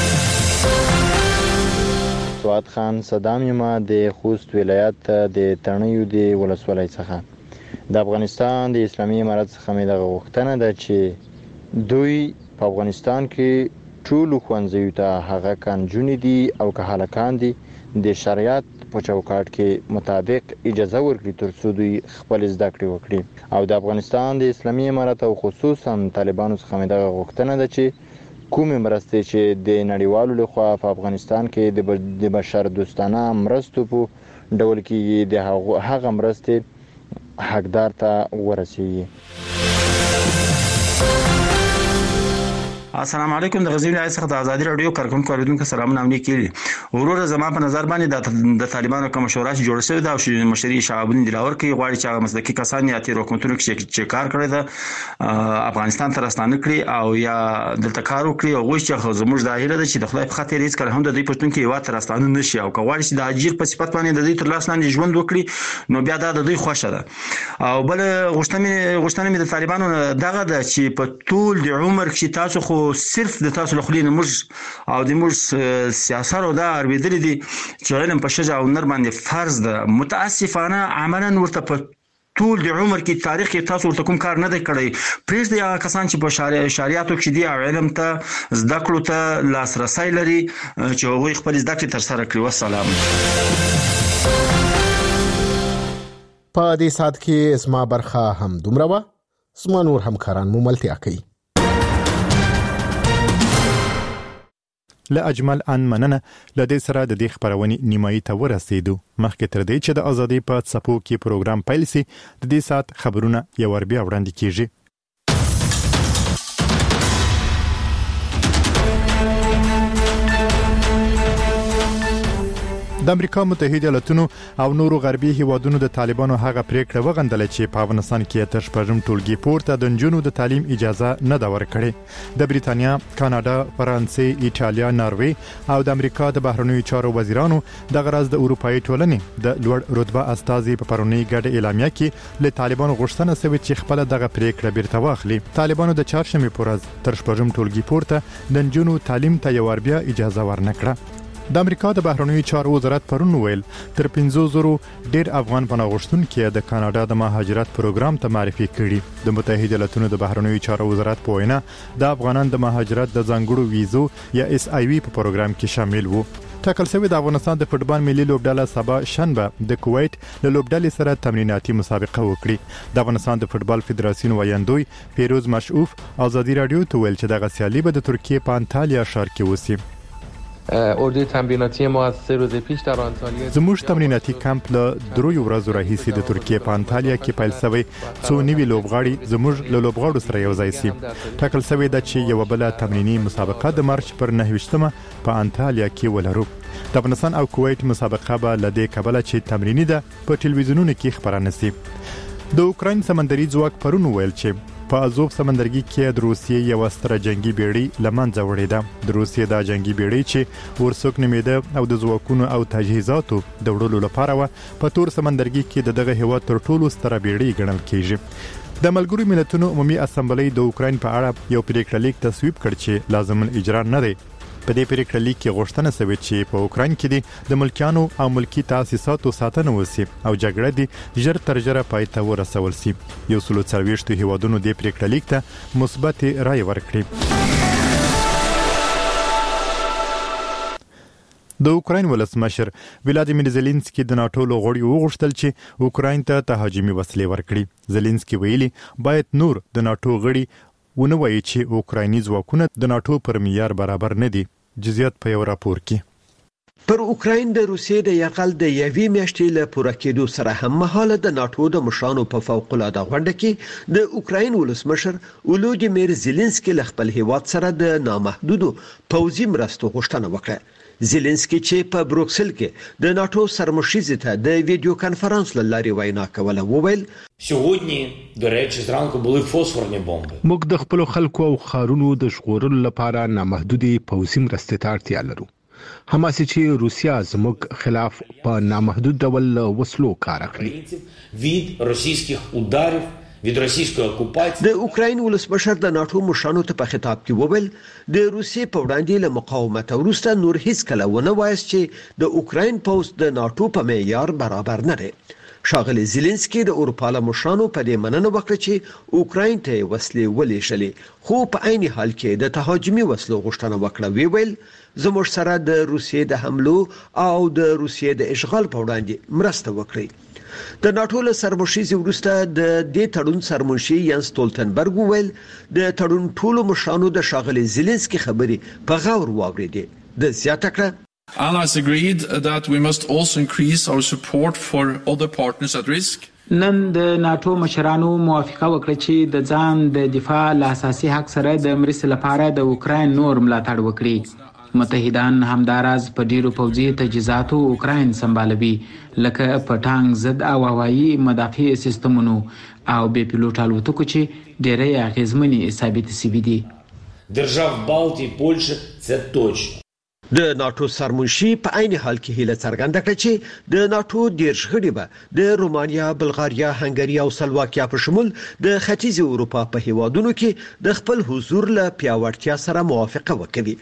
سواد خان صدام یما د خوست ولایت د تڼیو د ولسوالۍ څخه د افغانستان د اسلامي امارت څخه مې دغه غوښتنه ده چې دوی په افغانستان کې ټول ښوونځیو ته هغه کنجونې دي او که هلکان دي د شریعت په چوکاټ کې مطابق اجازه ورکړي ترڅو دوی خپل زده کړې وکړي. او د افغانستان د اسلامي امارت او خصوصا طالبانو څخه مې دغه غوښتنه ده چې کومې مرستې چې د نړیوالو لخوا په افغانستان کې د بشر دوستانه مرستو په ډول کې د هغه مرستې حقدار ته ورسیږي. السلام علیکم. د غزنی ولایت څخه د ازادي رادیو کارکونکو اوریدونکو سلامونه امنیت کړي. ورور زما په نظر باندې د طالبانو کوم شورا چې جوړ شوی دا او مشري شعبون دلاور کوي غواړي چې هغه مسلکي کسان یا تیر حکومتونو کې کار کړی دا افغانستان ته راستانه کړي او یا دلته کار وکړي او غوښتي چې زموږ د اهله چې د خدای په خاطر هیڅ کله هم د دې پښتون کې یو تر راستانه نشي او غواړي چې د اجیر په صفت باندې د دې تر لاس لاندې ژوند وکړي نو بیا دا د دوی خوښه ده. او بل غوښتنه غوښتنه د طالبانو دغه ده چې په ټول د عمر کې تاسو خو صرف د تاسو لخلینه موږ او د موږ سیاست او د اړویدل دي چې علم په شجاع او نر باندې فرض ده. متاسفانه عملاً ورته په ټول د عمر کې تاریخ کې تاسو ورته کوم کار نه دی کړی. پریږدئ هغه کسان چې په شریعتو کې دي او علم ته زده کړو ته لاسرسی لري چې هغوی خپل زده کړې ترسره کړي. والسلام. په دې سات کې اسما برخه هم دومره وه. زما نور همکاران مو ملتیا کوي. له اجمل ان مننه له دې سره د دې خبرونې نیمایي ته ورسېدو. مخکې تر دې چې د ازادي په څپو کې پروګرام پیل سي د دې سات خبرونه یو ور بیا وړاندې کیږي. د امریکا متحده ایالاتونو او نورو غربي هیوادونو د طالبانو هغه پریکړه وغندل چې په افغانستان کې تر شپږم ټولګي پورته د نجونو د تعلیم اجازه نه دا ورکړي. د بریتانیا، کاناډا، فرانسې، ایټالیا، ناروې او د امریکا د بهرنیو چارو وزیرانو د غرض د اروپאי ټولنې د لوړ رتبه استازي په پرونی ګډه اعلامیه کې له طالبانو غوښتنه شوې چې خپل دغه پریکړه بیرته واخلي. طالبانو د چهارشنبه پر ورځ تر شپږم ټولګي پورته د نجونو تعلیم ته یو بیا اجازه ورنکړه. د امریکا د بهرنیو چارو وزارت پرون ویل تر پنځه زره ډیر افغان پناهغوښتونکي د کاناډا د مهاجرت پروګرام ته معرفي کړي. د متحده ایالاتونو د بهرنیو چارو وزارت په وینا د افغانان د مهاجرت د ځانګړو ویزو یا اس آی وی په پروګرام کې شامل وو. ټاکل شوی د افغانستان د فوټبال ملي لوبډله سبا شنبه د کویت له لوبډلې سره تمریناتي مسابقه وکړي. د افغانستان د فوټبال فدراسیون ویاندوی پیروز مشعوف ازادي رادیو ته ویل چې د سیالي به د ترکیه په انتالیا ښار کې وسی. اردوی تمریناتی ما از سه روز پیش در آنتالیا زموږ تمریناتی کمپ له دروي ورځو راهیسې د ترکیه په انتالیا کې پیل شوی څو نوي لوبغاړي زموږ له لوبغاړو سره یو ځای شي. ټاکل شوی د چې یو بل تمرینی مسابقه د مارچ پر نهه په انتالیا کې ولرو. د افغانستان او کویت مسابقه به لدې کبله چې تمرینی ده په ټلویزیونونو کې خبرانه شي. د اوکراین سمندري ځواک پرون ویل چې په ازوف سمندرګي کې د روسیې یو ستر جنگي بیړۍ لمنځه وړې ده. د روسیې د جنگي بیړۍ چې ورسوک نمیده او د ځواکونو او تجهیزاتو د وړلو لپاره و په تور سمندرګي کې د دغه هیواد تر ټولو ستر بیړۍ ګڼل کیږي. د ملګرو ملتونو عمومي اسمبلی د اوکراین په اړه یو پریکړه لیک تصویب کړ چې لازم اجرا نه دی. په دې پریکړه لیک کې غوښتنه شوې چې په اوکراین کې د ملکیانو او ملکی تاسیساتو ساتنه وشي او جګړه دې ژر تر ژره پای ته ورسول شي. یو سل او څلوېښت هیوادونو دې پریکړه لیک ته مثبت رائے ورکړي. د اوکراین ولسمشر ولادیمیر زيلنسکي د ناتو لغړی وغوښتل چې اوکراین ته تهاجمي وسلې ورکړي. زيلنسکي ویلي باید نور د ناتو غړي ونه وایي چې اوکرایني ځواکونه د ناتو پر معیار برابر نه دي. جزئیات په یو راپور کې. پر اوکراین د روسیې د یرغل د یوې میاشتې له پوره کېدو سره هم مهاله د ناتو د مشرانو په فوق العاده غونډه کې د اوکراین ولسمشر ولادیمیر زيلنسکي له خپل هیواد سره د نامحدودو پوځي مرستو غوښتنه وکړه. زيلنسکي چې په بروکسل کې د ناتو سرمشیزې ته د ویډیو کانفرنس له لارې وینا کوله وویل سهودنی د رېچ زرانکو بولی فوسفورنې بمب موږ د خپل خلکو او خارونو د ژغورلو لپاره نامحدودي پوځي مرستې ته اړتیا لرو. هماسې چې روسیا زموږ خلاف په نامحدود ډول وسلو کار اخلي. وید روسیسکих ударів від російської окупації. د اوکراین ولسمشر د ناتو مشرانو ته په خطاب کې وویل د روسیې په وړاندې له مقاومت وروسته نور هیڅ کله ونه وایست چې د اوکراین پوځ د ناتو په معیار برابر نه دی. ښاغلی زيلنسکي د اروپا له مشرانو په دې مننه وکړه چې اوکراین ته وسلې ولېږلې، خو په عین حال کې د تهاجمي وسلو غوښتنه وکړه. وی ویل زموږ سره د روسیې د حملو او د روسیې د اشغال په وړاندې مرسته وکړي. د ناتو له سرمشیزې وروسته د دې تړون سرمنشي ینس ستولتنبرګ وویل د تړون ټولو مشرانو د ښاغلي زيلنسکي خبرې په غور واورېدې. د زیاته کړه Allies agreed that we must also increase our support for other partners at risk. نن د ناتو مشرانو موافقه وکړه چې د ځان د دفاع له اساسي حق سره د مرستې لپاره د اوکراین نور ملاتړ وکړي. متحدان همداراز په ډیرو پوځي تجهیزاتو اوکراین سمبالوي لکه په ټانک ضد او هوایي مدافع سیستمونو او بې پیلوټ الوتکو چې ډیری اغیزمنې ثابت شوي دي. держав Балтії, Польщі це точно. د ناتو سرمنشي په عین حال کې هیله څرګنده کړه چې د ناتو ډیر غړي به د رومانیا، بلغاریا، هنګري او سلواکیا په شمول د ختیځ اروپا په هیوادونو کې د خپل حضور له پیاوړتیا سره موافقه وکړي.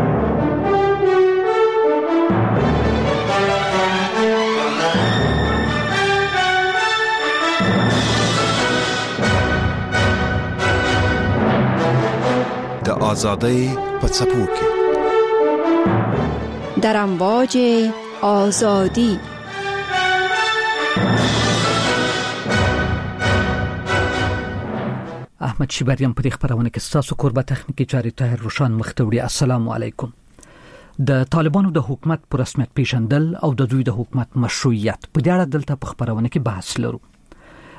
د آزادۍ په څپو کې در امواج آزادی احمد شیبریان په دې خبرونه کې ستاسو قربت تخنیکی چاري طاهر روشان مختوری. السلام علیکم. د طالبانو د حکومت پر رسمیت پیژندل او د دوی د حکومت مشروعیت په اړه دلته په خبرونه کې بحث لرو.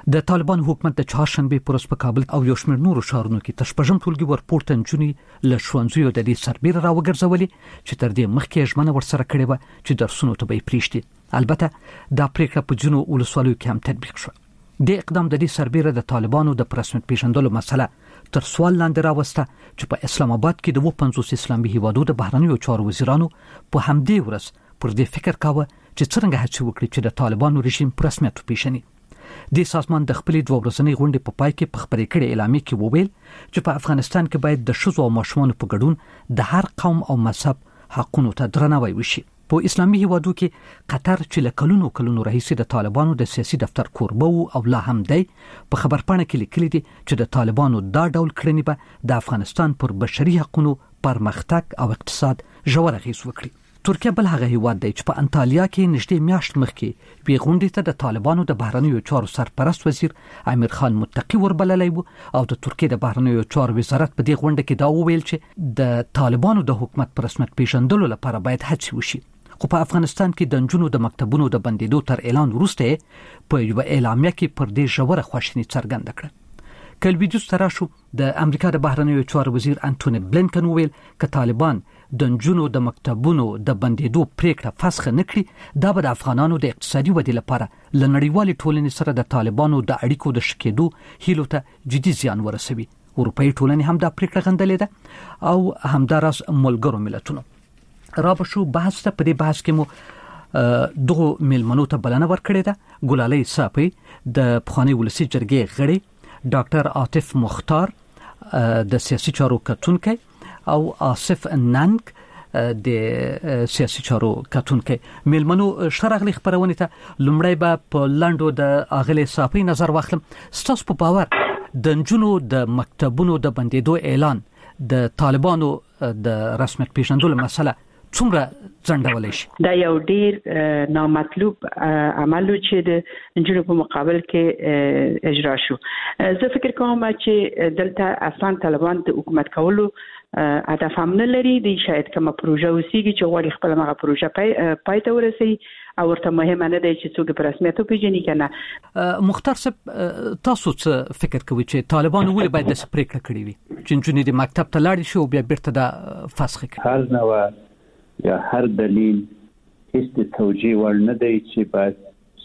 د طالبان حکومت د چهارشنبه پر ورځ په کابل او یو شمېر نورو ښارونو کې تشپږم ټولګي ورپورته نجونې له ښوونځیو د دې سربیره راوګرځولې چې تر دې مخکې ژمنه ورسره کړې وه چې درسونو ته به یې پرېږدي. البته دا پریکړه په ځینو ولسوالیو کې هم تطبیق شوه. د اقدام د دې سربیره د طالبانو د په رسمیت پیژندلو مسله تر سوال لاندې راوسته چې په اسلام آباد کې د اووه پنځوس اسلامي هیوادو د بهرنیو چارو وزیرانو په همدې ورځ پر دې فکر کاوه چې څرنګه هڅه وکړي چې د طالبانو رژیم په رسمیت وپیژني. د سازمان د خپلې دوه ورځنۍ غونډې په پای کې په خبرې کړې اعلامیه کې وویل چې په افغانستان کې باید د ښځو او ماشومانو په ګډون د هر قوم او مذهب حقونو ته درناوی وشي. په اسلامي هیوادو کې قطر چې له کلونو کلونو راهیسې د طالبانو د سیاسي دفتر کوربه وو او لا هم دی، په خبرپاڼه کې لیکلي دي چې د طالبانو دا ډول کړنې به د افغانستان پر بشري حقونو، پرمختګ او اقتصاد ژور اغېز وکړي. ترکیه بل هغه هیواد دی چې په انطالیا کې نږدې میاشت مخکې وی غونډې ته د طالبانو د بهرنیو چارو سرپرست وزیر امیر خان متقی وربللی و او د ترکیه د بهرنیو چارو وزارت په دې غونډه کې دا وویل چې د طالبانو د حکومت په رسمیت پیژندلو لپاره باید هڅې وشي. خو په افغانستان کې د نجونو د مکتبونو د بندېدو تر اعلان وروسته په یوه اعلامیه کې پر دې ژوره خواشیني څرګنده کړه. که لویدیځ ته راشو، د امریکا د بهرنیو چارو وزیر انټوني بلینکن وویل که طالبان د نجونو د مکتبونو د بندېدو پریکړه فسخ نه کړي، دا به د افغانانو د اقتصادي ودې لپاره له نړیوالې ټولنې سره د طالبانو د اړیکو د ښه کېدو هیلو ته جدي زیان ورسوي. اروپایي ټولنې هم دا پریکړه غندلې ده او همداراز ملګرو ملتونو. را به شو بحث ته. په دې بحث کې مو دغو میلمنو ته بلنه ورکړې ده. ګلالۍ صافی د پخواني ولسي جرګې غړی، ډاکټر عاطف مختار د سیاسي چارو کتونکی او آصف ننګ د سیاسي چارو کتونکی. میلمنو شرغلی خبرونه ته لومړی به په لاندو د اغلی صافی نظر واخلم. ستاسو په باور د نجونو د مکتبونو د بندېدو اعلان د طالبانو د رسمیت پیژندلو مسله څومره ځنډولی شي؟ دا یو ډیر نامطلوب عمل چې د نجونو په مقابل کې اجرا شو. زه فکر کوم چې دلته اصلا طالبان د حکومت کولو هدف هم نه لري. د شاید کومه پروژه وسیږي چې غواړي خپل هغه پروژه پای پای ته ورسوي او ورته مهمه نه دی چې څوک په رسمیت وپیژني کنه. مختار صاحب، تاسو څه فکر کوئ چې طالبان ولې باید داسې پریکړه کړې وي چې نجونې د مکتب ته لاړې شي او بیا بیرته دا فسخ کړي؟ هر نوع یا هر دلیل هیڅ د توجیه وړ نه دی چې باید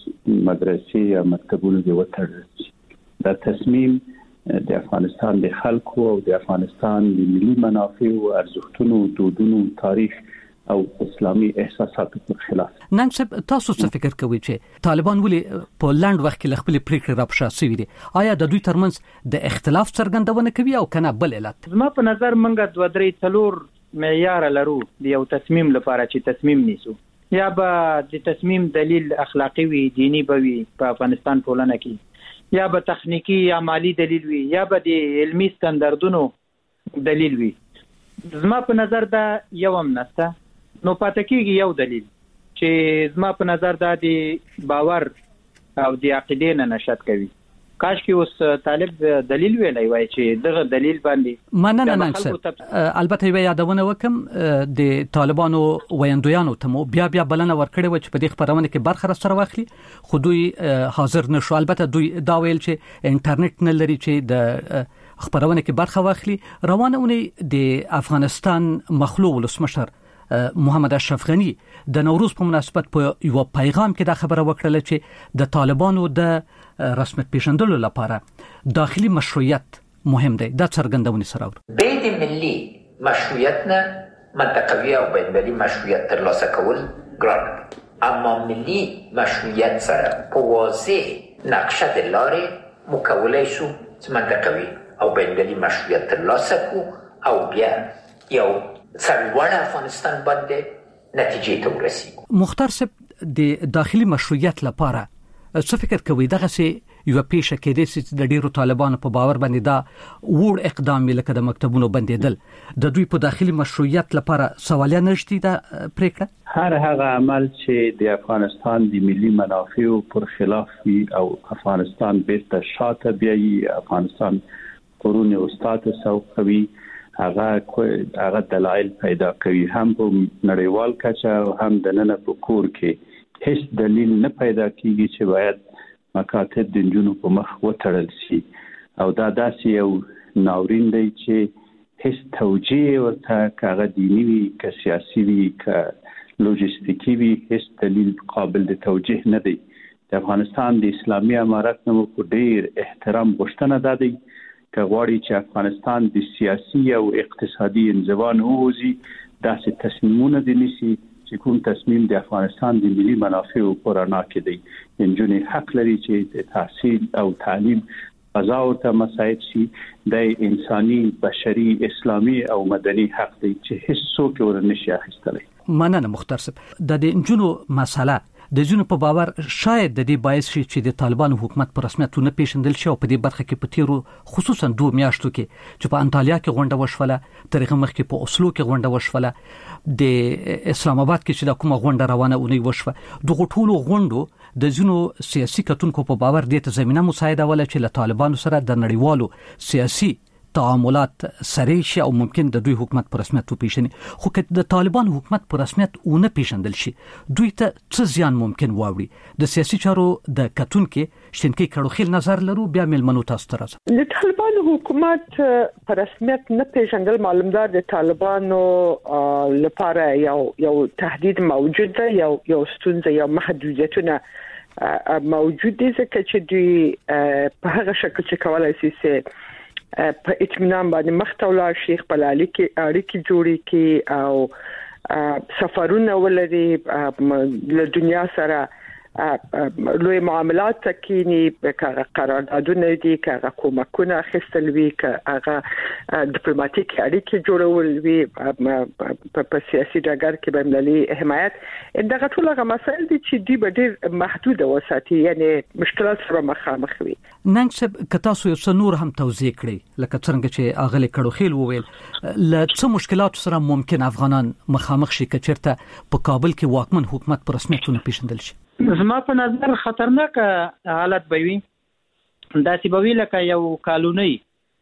مدرسې یا مکتبونه دې وتړل شي. دا تصمیم د افغانستان د خلکو او د افغانستان د ملي منافعو، ارزښتونو، دودونو، تاریخ او اسلامي احساساتو پر خلاف. نن صاحب، تاسو څه فکر کوئ چې طالبان ولې په لاند وخت کې خپل پریکړې راپښا شوي دي؟ آیا د دوی ترمنځ د اختلاف څرګندونه کوي او کنه بل علت؟ زما په نظر منګه دوه درې څلور معیار لرو د یو تصمیم لپاره چې تصمیم نیسو. یا به د تصمیم دلیل اخلاقی وي، دینی به وي په افغانستان ټولنه کې، یا به تخنیکی یا مالی دلیل وي، یا به د علمی ستاندردونو دلیل وي. زما په نظر دا یو هم نشته. نو پاتې کېږي یو دلیل چې زما په نظر دا د باور او د عقیدې نه نشد کوي. کاش کې اوس طالب دلیل ویلی وای چې دغه دلیل باندې ما نه نه نه البته یو یادونه وکم د طالبانو ویندویانو ته مو بیا بیا بلنه ورکړې و چې په دې خبرونه کې برخه سره واخلي، خو دوی حاضر نشو. البته دوی دا ویل چې انټرنیټ نه لري چې د خبرونه کې برخه واخلي. روانه اونۍ د افغانستان مخلوع ولسمشر محمد اشرف غنی د نوروز په مناسبت په یو پیغام کې دا خبره وکړه چې د طالبانو د رسمیت پیژندلو لپاره داخلي مشروعیت مهم دی. دا څرګندونه سره ور به د ملي مشروعیت نه منطقوي او بین‌المللي مشروعیت ترلاسه کول ګران دي، اما ملي مشروعیت سره په واضح نقشه د لارې مکولای شو چې منطقوي او بین‌المللي مشروعیت ترلاسه کو او بیا یو سرلوړ افغانستان باندې نتیجې ته ورسیږي. مختار صاحب، د داخلي مشروعیت لپاره څه فکر کوي؟ دغه سي یو پیښه کې د د ډیرو طالبانو په باور باندې دا وړ اقدام لکه د مکتبونو بندېدل د دوی په داخلي مشروعیت لپاره سوالیه نشتی دا پریکړه؟ هر هغه عمل چې د افغانستان د ملي منافعو پر خلاف وي او افغانستان بیرته شاته بیایي، افغانستان قرون استاد سوقوي، هغه هغه دلایل پیدا کوي. هم په نړیوال کچه او هم د نن په کور کې هیڅ دلیل نه پیدا کیږي چې باید مکاتب د جنونو په مخ وتړل شي او دا داسې یو ناورین دی چې هیڅ توجیه ورته کاغه دینی وي که سیاسي وي که لوجستیکي وي هیڅ دلیل قابل د توجیه نه دی. د افغانستان د اسلامي امارت نو په ډیر احترام غوښتنه ده دی که غواړي چې افغانستان د سیاسي او اقتصادي انزوا نه ووځي داسې تصمیمونه دي نیسي چې کوم تصمیم د افغانستان د ملي منافعو په رڼا کې دی. نجونې حق لري چې د تحصیل او تعلیم فضا ورته مساعد شي. د انساني بشري اسلامي او مدني حق دی چې هیڅ څوک ورنشي اخیستلی. مننه مختار صاحب. د نجونو مسله د جنو په باور شاید د دې باعث شي چې د طالبانو حکومت په رسمیت نه پیژندل شي او په دې برخه کې په تیرو خصوصا دوه میاشتو کې چې په انټالیا کې غونډه وشوله ترغه مخ کې په اوسلو کې غونډه وشوله د اسلام آباد کې چې د کومه غونډه روانه ونی وشوه دغه ټولو غونډو د جنو سیاسي کتونکو په باور د ته زمينه مساعده ولا چې له طالبانو سره د نړیوالو سیاسي تعاملات سره شي او ممکن د دوی حکومت پر رسمیت وپیژني. خو که د طالبان حکومت پر رسمیت ونه پیژندل شي دوی ته څه زیان ممکن واوړي. د سیاسي چارو د کتونکو شینکي کړو خل نظر لرو بیا ملمنو تاسو تر د طالبان حکومت پر رسمیت نه پیژندل معلومدار د طالبانو لپاره یو یو تهدید موجود ده یو یو ستونزه یا محدودیتونه موجود دي ځکه چې دوی په هغه شکل چې کولای شي چې په اطمینان باندې مختولا شیخ بلالي کې اړیکې جوړې کې او سفرونه ولري له دنیا سره لوی معاملات تکینی که قراردادونه دي که کومکونه اخیستل وي که هغه ډیپلوماټیک اړیکې جوړول وي په سیاسي ډګر کې به ملي حمایت دغه ټول هغه مسایل دي چې دوی به ډېر محدود وساتي یعنی مشکلات سره مخامخ وي. نن څه که تاسو یو څه نور هم توضیح کړئ لکه څنګه چې اغلی کړو خیل وویل ل څه مشکلات سره ممکن افغانان مخامخ شي که چیرته په کابل کې واکمن حکومت پر رسمیت نه پیژندل شي. زما په نظر خطرناک حالت به وي داسې به وي لکه یو کالونی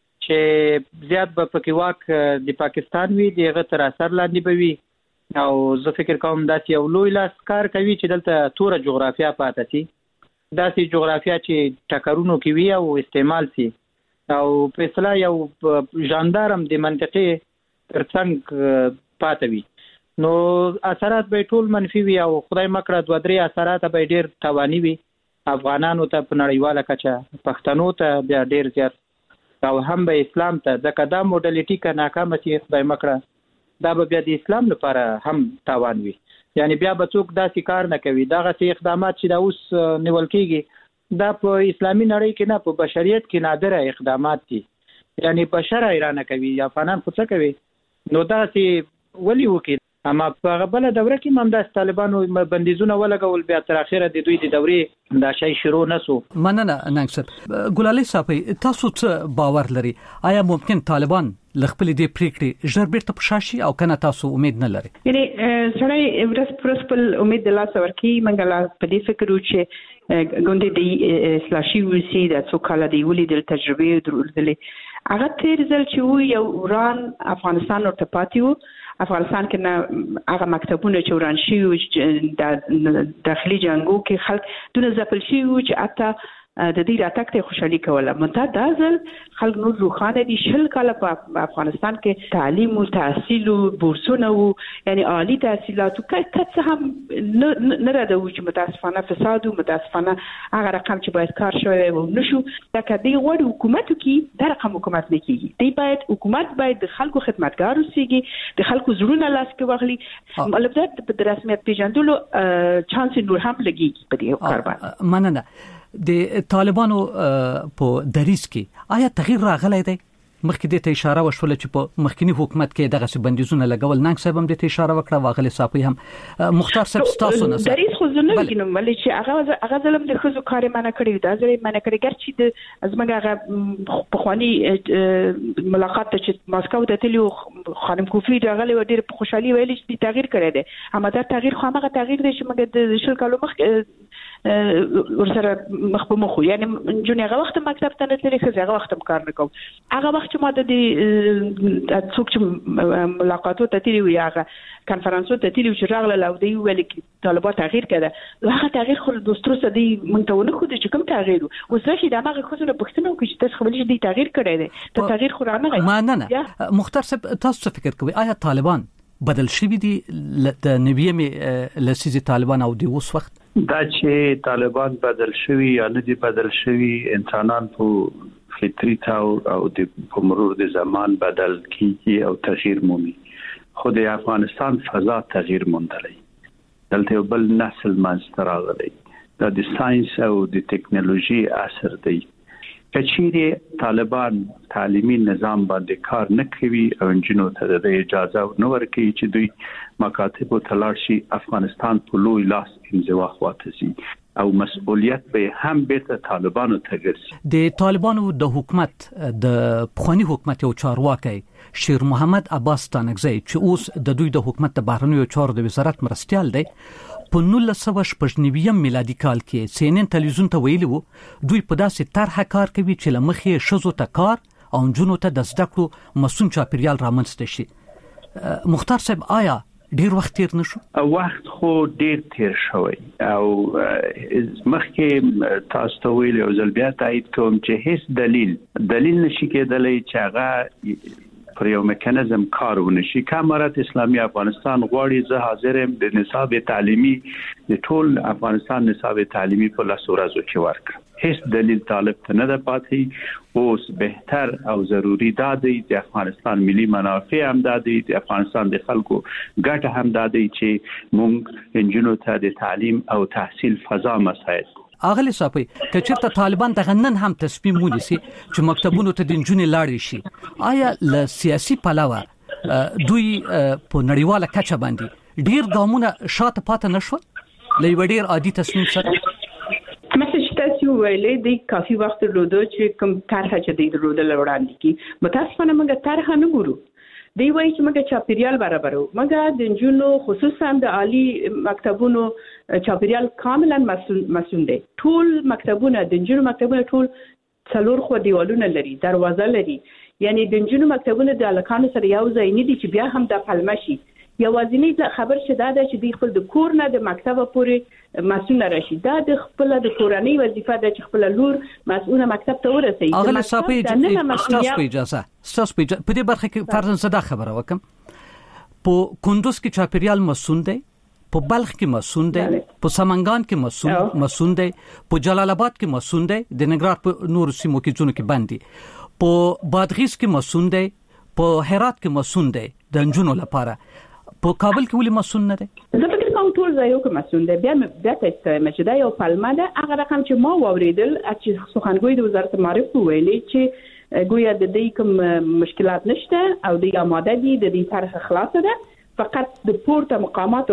چې زیات به پکې واک د پاکستان وي دغه تر اثر لاندې به وي او زه فکر کوم داسې یو لوی لاس کار کوي چې دلته توره جغرافیا پاتې شي داسې جغرافیا چې ټکرونو کې وي او استعمال شي او په اصطلاح یو ژاندارم د منطقې ترڅنګ پاتې وي نو اثرات به ټول منفي وي او خدای مکړه دوه درې اثرات به ډېر تاواني وي افغانانو ته په نړیواله کچه پښتنو ته بیا ډېر زیات او هم به اسلام ته ځکه دا موډلیټي که ناکامه شي خدای مکړه دا به بیا د اسلام لپاره هم تاوان وي یعنی بیا به څوک داسې کار نه کوي دغسې اقدامات چې دا اوس نیول کېږي دا په اسلامي نړۍ کې نه په بشریت کې نادره اقدامات دي یعنی بشر ایرانه کوي افغانان خو څه کوي نو داسې ولې وکړي اما په غبله دوره کې هم د طالبانو بندیزونه ولګول بیا تر اخره د دوی د دورې دا شی شروع نسو. مننه ننګسر ګلالي صاحب تاسو څه باور لري آیا ممکن طالبان لخپل دې پریکړې ژر بیرته پښاشي او کنه تاسو امید نه لري؟ یعنی سړی ورس پرسپل امید د لاس ورکی منګلا په دې فکر و چې ګوندې د اصلاحي وسی د څو کال دی ولې د تجربه درلودلې هغه تیر ځل چې یو وران افغانستان ورته پاتې وو افغانستان کې نه هغه مکتبونه چې وران شي او د داخلي جنگو کې خلک دونه ځپل شي چې اته د دې راتګ ته خوشحالي کوله مته دا ځل خلک نور روخانه دي شل کاله په افغانستان کې تعلیم او تحصیل او بورسونه او یعنی عالی تحصیلات او کڅ هم نه راځو چې متاسفانه فساد او متاسفانه هغه رقم چې باید کار شوی و نشو دا کدی غوړ حکومت کې دا رقم حکومت نه کیږي دی باید حکومت باید د خلکو خدمتګار اوسېږي د خلکو زړونه لاس کې واخلي البته په رسمیت پیژندلو چانس نور هم لګي په دې کار باندې. مننه د طالبانو په دریس کې آیا تغییر راغلی دی؟ مخکې د ته اشاره وشوله چې په مخکنی حکومت کې دغه څه بندیزونه لګول ننګ صاحب هم د ته اشاره وکړه واغلی صاحب هم مختار صاحب تاسو نه دریس خو زنه وګینم ولې چې هغه هغه ظلم د خزو کار منه کړی دا ځلې منه کړی ګرچې د ازمګه هغه په خواني ملاقات ته چې ماسکو ته تلو خانم کوفی راغلی و ډېر په خوشحالي ویل چې تغییر کړی دی اما دا تغییر خو هغه تغییر دی چې موږ د شل کالو مخ ورسره مخ په مخ یعنی جون هغه وخت مکتب ته نه تللی هغه وخت کار نکوم هغه وخت چې ما د دې څوک چې ملاقاتو ته تللی وي هغه کانفرنسو ته تللی چې راغله لو دی ویل کې طالبات تغییر کړه هغه تغییر خو د سترو سدي منتونه خو د کوم تغییر اوس راشي د هغه خو نه پښتنو کې چې تاسو خبرې دي تغییر کړی دی ته تغییر خو رانه ما نه نه مختار صاحب تاسو فکر کوئ آیا طالبان بدل شوی دي د نویمه لسیزي طالبان او د اوس وخت دا چې طالبان بدل شوی یا نه دي بدل شوی انسانان په فطري تور او د مرور د زمان بدل کیږي او تغییر مومي خو د افغانستان فضا تغییر موندلی دلته بل نسل منځ راغلی دا د ساينس او د ټکنالوژي اثر دی کچېره طالبان تعلیمي نظام باندې کار نه کوي او انجینو ته د اجازه نه ورکوي چې دوی مکاتب ته لاړ شي افغانستان په لوی لاس انزوا خواته او مسؤلیت به هم به طالبانو ته ګرځي د طالبانو د حکومت د پخوانی حکومت یو چارواکي شیر محمد عباس تانکزی چې اوس د دوی د حکومت د بهرنیو چارو د وزارت مرستيال دی په نولس سوه شپږ نوي میلادي کال کې سینن تلویزیون ته ویلي وو دوی په داسې طرحه کار کوي چې لمخې شزو ته کار او جنونو ته د زده کړو مسون چاپیریال رامنځته شي مختار صاحب آیا ډیر وخت تیر نشو وخت خو ډیر تیر شوی او مخکې تاسو ته ویل او ځل بیا تایید کوم چې هیڅ دلیل دلیل نشي کېدلی چې هغه پر یو میکانیزم کار ونشي کامرات اسلامي افغانستان غواړي زه حاضرم د نصاب تعلیمي د ټول افغانستان نصاب تعلیمي په لاس ورځو کې ورک هیڅ دلیل طالب ته نه ده پاتې اوس بهتر او ضروری ده د افغانستان ملي منافع هم ده د افغانستان د خلکو ګټه هم ده چې موږ انجینو ته د تعلیم او تحصیل فضا مساعد اغلی صاحب کچرته طالبان د غنن هم تصمیم ونیسي چې مکتبونو ته د جنونې لاړ شي آیا ل سیاسي پلاوه دوی په نړیواله کچه باندې ډیر ګامونه شاته پاتې نشو لې ډیر عادي تصمیم سره مثلا چې تاسو ویلې د کافي وخت درلودو چې کوم طرحه چې د درلودل وړاندې کی متاسفانه موږ طرحه نه ګورو دی وایي چې موږ چاپیریال برابرو موږ د جنونو خصوصا د عالی مکتبونو چاپیریال کاملا مسئول دي ټول مکتبونه د جنونو مکتبونه ټول څلور خو دیوالونه لري دروازه لري یعنی د جنونو مکتبونه د الکانو سره یو ځای نه دي چې بیا هم د پلمشي یوازینی خبر شته دا چې د خپل د کور نه د مکتب پورې مسؤل راشي دا د خپل د کورنۍ وظیفه ده چې خپل لور مسؤله مکتب ته ورسوي اغله صاحب تاسو اجازه تاسو په دې برخه کې فرضاً زده خبره وکم په کندوز کې چاپیریال مسؤل دی په بلخ کې مسون دی په سمنګان کې مسون مسون دی په جلال آباد کې مسون دی د نګرات په نور سیمو کې ځونه کې باندې په بادغیس کې مسون دی په هرات کې مسون دی د انجونو لپاره په کابل کې ولې مسون نه دی زه فکر کوم ټول ځایو کې مسون دی بیا بیا ته چې دا یو پلمه ده هغه رقم چې ما واوریدل چې سخنګوی د وزارت معارف ویلي چې ګویا د دې کوم مشکلات نشته او د آماده دي د دې طرح خلاصه ده فقط د پورته مقامات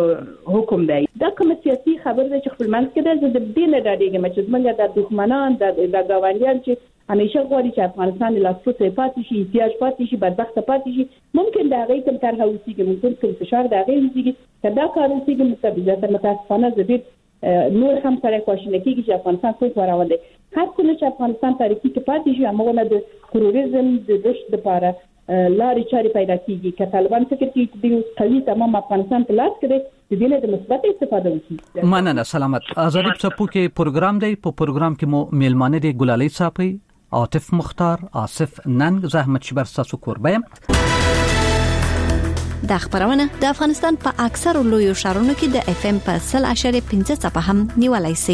حکم دی دا کوم سیاسي خبر دی چې خپل منځ کې ده د دې نه دادېږي چې موږ د دښمنان د غوانیان چې همیشه غواړي چې افغانستان له لاسو پاتې شي احتیاج پاتې شي بدبخت پاتې شي ممکن دا غي کوم طرح اوسېږي ممکن کوم فشار دا غي اوسېږي کدا کار اوسېږي مستبیزه متاسفانه زبیر نور هم سره کوښښ کوي چې افغانستان څنګه وراوي هر څه چې افغانستان تاریخي کې پاتې شي هغه د تروریزم د دشت لپاره لاري چاري پیدا کیږي که طالبان فکر کوي چې د قوي تمام افغانستان په لاس کې د دې د مثبت استفاده وکړي مننه سلامت آزادی څپو کې پروګرام دی په پروګرام کې مو میلمانه دی ګلالۍ صاحب عاطف مختار آصف ننګ زحمت شبر تاسو کوربایم د خبرونه د افغانستان په اکثر لویو شهرونو کې د اف ام په صفر اشاریه پنځه صفه هم نیولای شي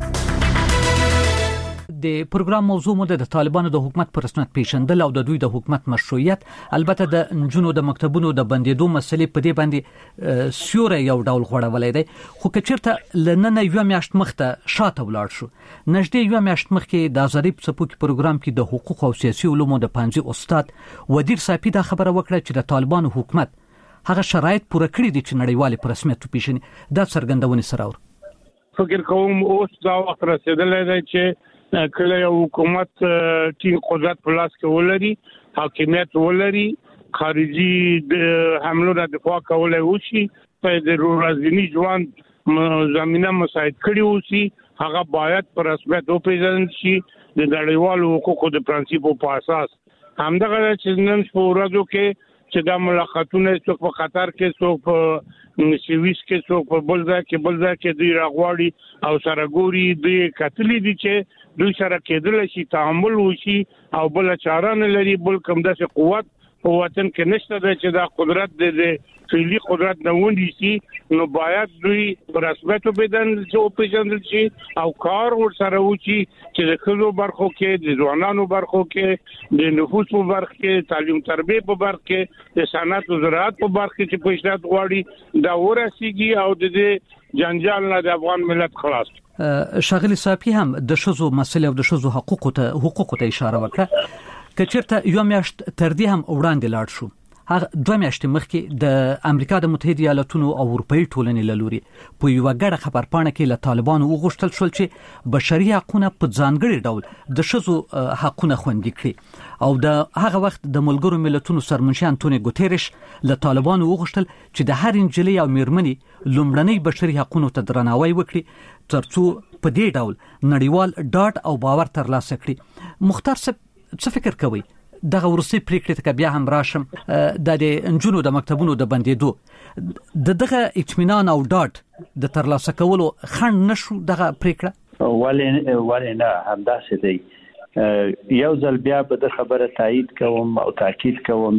د پروګرام موضوع مو د طالبانو د حکومت پر رسمیت پیژندل او د دوی د حکومت مشروعیت البته د انجونو د مکتبونو د بندیدو مسلې په دې باندې سیوره یو ډول غوړولې ده خو کچرته لننه یو میاشت مخته شاته ولاړ شو نږدې یو میاشت مخکې د ظریف څپوکي پروګرام کې د حقوق او سیاسي علومو د پنځه استاد ودیر صاحب دا خبره وکړه چې د طالبانو حکومت هغه شرایط پوره کړی دي چې نړیوال پر رسمیت پیژني دا څرګندونه سره ور فکر کوم اوس دا وخت رسیدلې ده چې کله یو حکومت ټینګ قدرت په لاس کې ولري حاکمیت ولري خارجي د حملو نه دفاع کولای وشي په د ورځنی ژوند زمينه مساعد کړي اوسي هغه باید پر رسمیت وپیژندل شي د نړیوالو حقوقو د پرنسپو په اساس. همدغه چې نن په ورځو کې چې دا ملاقاتونه څوک په قطر کې څوک په سویس کې څوک په بل ځای کې بل ځای کې دوی راغواړي او سره ګوري دوی کتلې دي چې دوی سره کېدل شي تعامل وشي او بل چاره نه لري بل کوم داسې قوت په وطن کې نشته چې دا قدرت د فعلی قدرت نه ونیسي نو باید دوی پر رسمیت وپیژندل شي او کار ورسره وشي چې د ښځو برخو کې د ځوانانو برخو کې د نفوس په برخه کې تعلیم تربیه په برخه کې د صنعت او زراعت په برخه کې چې پیشرفت غواړي دا ورسیږي او د دې جنجال نه د افغان ملت خلاص. شاغلی صاحب هم د شذو مسله او د شذو حقوقو ته حقوقو ته اشاره وکړه. کچرته یو میاشت تر دې هم وړاندې لاړ شو. هغه دوه میاشتې مخکې د امریکا د متحده ایالاتونو او اروپאי ټولنې له لوري په یو غړ خبرپاڼه کې له طالبانو وغوښتل شول چې بشري حقوقونه په ځانګړي ډول د شذو حقوقونه خوندي کړي او د هغه وخت د ملګرو ملتونو سرمنشي انټونی ګوتيريش له طالبانو وغوښتل چې د هر انجلۍ او میرمنې لومړنۍ بشري حقوقو ته درناوی وکړي ترڅو په دې ډول نړیوال ډاټ او باور ترلاسه کړي. مختار صاحب څه فکر کوي دغه ورسي پریکړه ته بیا هم راشم د انجونو د مکتبونو د بندېدو د دغه اطمینان او ډاټ د ترلاسه کولو خنډ نشو دغه پریکړه ولې ولې نه همداسې دی. یو ځل بیا به د خبره تایید کوم او تاکید کوم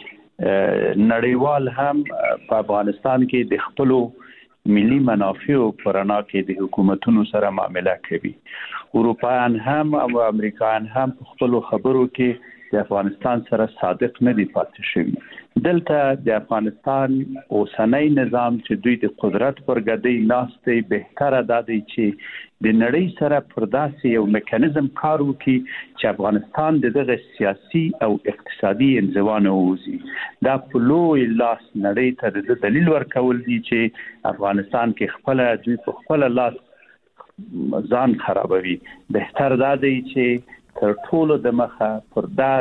چې نړیوال هم په افغانستان کې د خپلو ملي منافع پر انا کې د حکومتونو سره معامله کوي. اروپایان هم او امریکایان هم په خپلو خبرو کې د افغانستان سره صادق نه دي پاتې شوي. دلته د افغانستان اوسنۍ نظام چې دوی د قدرت پر ګدۍ ناستي بهتره ده چې د نړۍ سره پر داسې یو میکانیزم کار وکړي چې افغانستان دغه سیاسي او اقتصادي انزوا نه ووځي. دا په لوی لاس نړۍ ته د دلیل ورکول دي چې افغانستان کې خپل دوی په خپل لاس ځان خرابوي. بهتر ده چې تر ټولو د مخه پر دا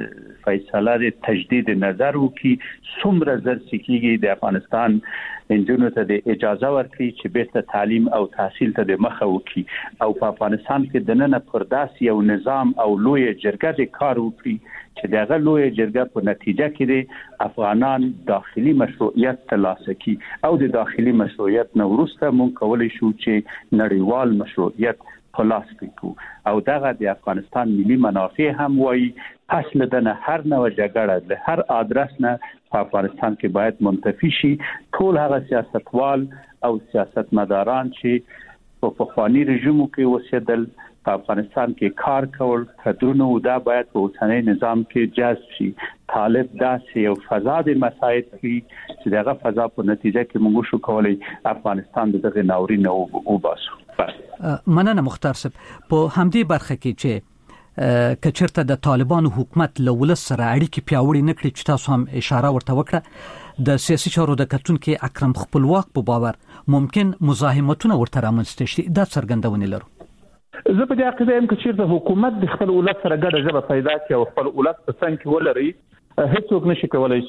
فیصله د تجدید نظر وکي څومره زر سکیږي د افغانستان انجونو ته د اجازه ورکړي چې بیرته تعلیم او تحصیل ته د مخه وکي او په افغانستان کې د نن پر داسې یو نظام او لوی جرګه د کار وکړي چې دغه لوی جرګه په نتیجه کې د افغانان داخلي مشروعیت ترلاسه کړي او د داخلي مشروعیت نو وروسته مونږ کولای شو چې نړیوال مشروعیت خلاص کړو او دغه د افغانستان ملي منافع هم وایي پس لدنه هر نوع جګړه له هر ادرس نه په افغانستان کې باید منتفي شي. ټول هغه سیاستوال او سیاستمداران چې په پخوانی رژیمو کې وسیدل په افغانستان کې کار کول قدرونه دا باید په اوسنۍ نظام کې جذب شي. طالب داسې یو فضا د مساعد کړي چې دغه فضا په نتیجه کې موږ شو کولای افغانستان دغه ناورین او وباسو. مننه مختار صاحب. په همدې برخه کې چې کچرته د طالبانو حکومت له ولس سره اړیکې پیاوړې نکړي چې تاسو هم اشاره ورته وکړه د سیاسي چارو د کتونکو اکرم خپلواک په باور ممکن مزاحمتونه ورته رامنځته شي دا څرګندونه لرو. زه په دې عقیده یم چې د حکومت د خپل ولس سره ګډه ژبه پیدا کړي او خپل ولس په څنګه کې ولري هیڅوک نشي کولای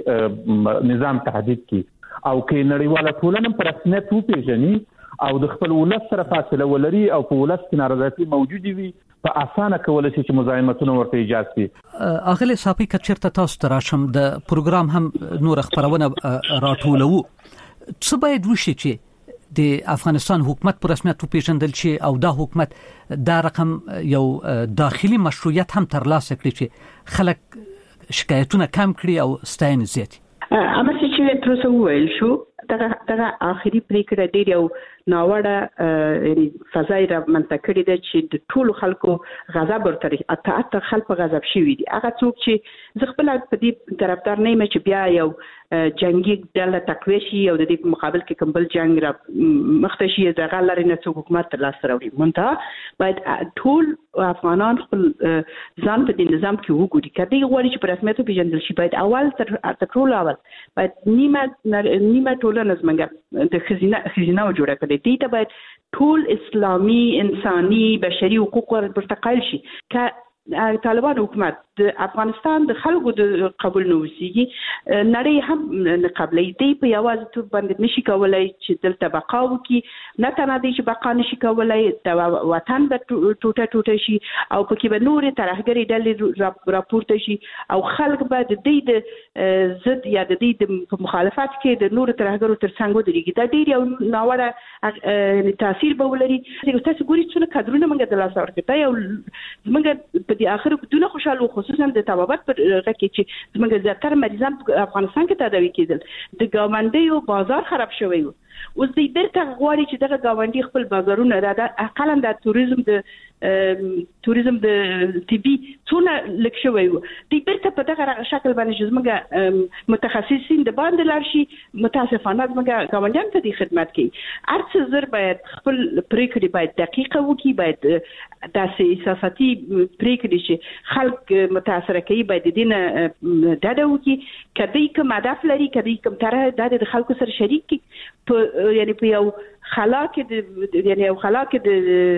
چې نظام تهدید کړي او کې نړیواله ټولنه پر رسمیت وپیژني او د خپل ولس سره فاصله ولري او په ولس کې نارضایتي موجود وي په اسانه کولای شي چې مزاحمتونه ورته ایجاد کړي. اغلی صاحب کچرته تاسو تراشم د پروګرام هم نور خبرونه راټولو څه باید وشي چې د افغانستان حکومت پر رسمیت وپیژندل شي او دا حکومت دا رقم یو داخلي مشروعیت هم ترلاسه کړي چې خلک شکایتونه کم کړي او ستاینه زیاتي. اما چې تاسو وویل شو دغه دغه اخري پریکړه ډیر یو ناوړه یعنی فضای را منتکړه د چې د ټولو خلکو غضب ورته اته اته خلک غضب شوي دي. هغه څوک چې زه خپل په دې طرفدار نه یم چې بیا یو جنگي ډله تقوی شي او د دې په مقابل کې کوم بل جنگ را مخته شي دغه لري نه څوک حکومت تر لاس راوړي. منتها باید ټول افغانان خپل ځان په دې نظام کې وګوري. کله غواړي چې په رسمیت پیژندل شي باید اول تر ټولو اول باید نیمه نیمه ټولنه زمونږ د خزینه خزینه جوړه کړي. دې ته باید ټول اسلامي انساني بشري حقوق ورته قایل شي. که طالبان حکومت د افغانستان د خلکو د قبول نه وسیږي نړۍ هم نه قبلې دی په یوازې تو باندې نشي کولای چې دلته بقا وکړي نه تنه دی چې بقا نشي کولای د وطن د ټوټه ټوټه شي او پکې به نور ترهګری ډلې راپورته شي او خلک به د دې د ضد یا د دې د مخالفت کې د نور ترهګرو ترڅنګ ودرېږي دا ډېر یو ناوړه تاثیر به ولري. تاسو ګورئ چې کډرونه موږ د لاس ورکړه دا یو موږ په دې اخر کې دونه خوشاله خصوصا د طبابت پر غکه چې موږ زیاتره مریضان په افغانستان کې تداوي کېدل د ګاونډیو بازار خراب شوی و. اوس دې درته غواړي چې دغه گاونډي خپل بازارونه را د اقلا د توریزم د توریزم د طبي څونه لک شوی و دې درته په دغه شکل باندې چې موږ متخصصین د باندې لار شي متاسفانه موږ گاونډیان ته د خدمت کوي ارڅ زر باید خپل پریکړې باید دقیقه وکړي باید د سیاسي پریکړې چې خلک متاثر کوي باید د دین ډاډه وکړي کدی کوم هدف لري کدی کوم طرح د خلکو سره شریک کی په یعنی په یو خلا کې د یعنی یو خلا کې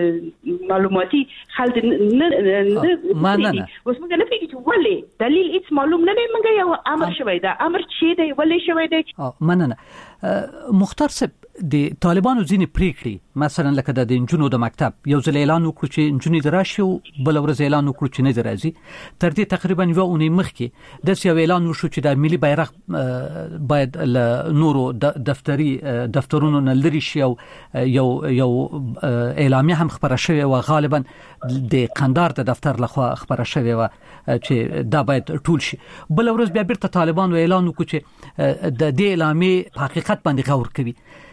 د معلوماتي حل نه نه ما نه نه اوس موږ نه پیږو چې ولې دلیل هیڅ معلوم نه دی موږ یو امر شوی دا امر چې دی ولې شوی دی مننه مختار صاحب د طالبانو ځینې پریکړې مثلا لکه د انجونو د مکتب یو ځل اعلان وکړ چې انجونې دراشي او بل ورځ اعلان وکړ چې نه درازي تر دې تقریبا یو اونۍ مخکې د یو اعلان وشو چې د ملي بیرغ باید له نورو دفتري دفترونو نه لري شي او یو یو اعلامیه هم خبره شوې و غالبا د قندار د دفتر لخوا خبره شوې و چې دا باید ټول شي بل ورځ بیا بیرته طالبانو اعلان وکړ چې د دې اعلامیه په حقیقت باندې غور کوي.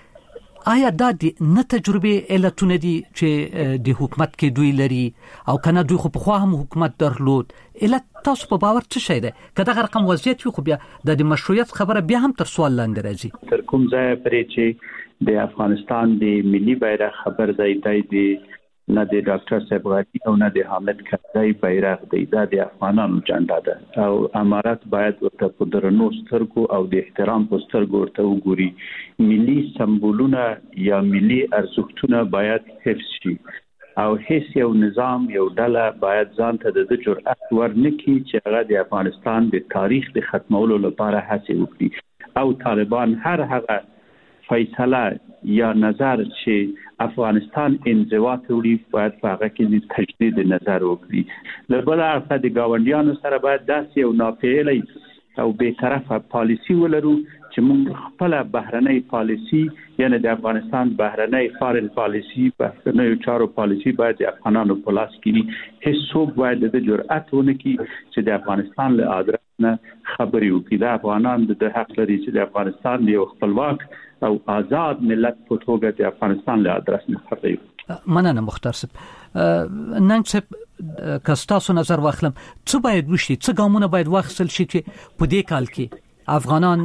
آیا دا د نه تجربه علتونه دي چې د حکومت کې دوی لري او کنه دوی خو په خوا هم حکومت درلود علت تاسو په باور څه شي ده کله رقم وضعیت خو بیا د مشروعیت خبره بیا هم تر سوال لاندې راځي تر کوم ځای پرې چې د افغانستان د ملي بیرغ خبر ځای دی نه د ډاکټر صاحب غاټي او نه د حامد کرزي بیرغ دی دا د افغانانو جنډا ده او امارات باید ورته په درنو سترګو او د احترام په سترګو ورته وګوري. ملي سمبولونه یا ملي ارزښتونه باید حفظ شي او هیڅ یو نظام یو ډله باید ځان ته د جرأت ورنکړي چې هغه د افغانستان د تاریخ د ختمولو لپاره هڅه وکړي او طالبان هر هغه فیصله یا نظر چې افغانستان انزوا ته وړي باید په هغه کې د تجدید نظر وکړي. له بل اړخه د ګاونډیانو سره باید داسې یو ناپېیلی او بیطرفه پالیسي ولرو چې موږ خپل بهرنۍ پالیسي یعنی د افغانستان بهرنۍ فارن پالیسي بهرنۍ چارو پالیسي باید د افغانانو په لاس کې وي. هیڅ څوک باید د جرأت ونه کړي چې د افغانستان له ادرس نه خبرې وکړي. دا افغانان د حق لري چې د افغانستان یو خپلواک او آزاد ملت په توګه د افغانستان له ادرس نه خبرې وکړي. مننه مختار صاحب. نن صاحب کستاسو نظر واخلم څه باید وشي څه ګامونه باید واخیستل شي چې په دې کال کې افغانان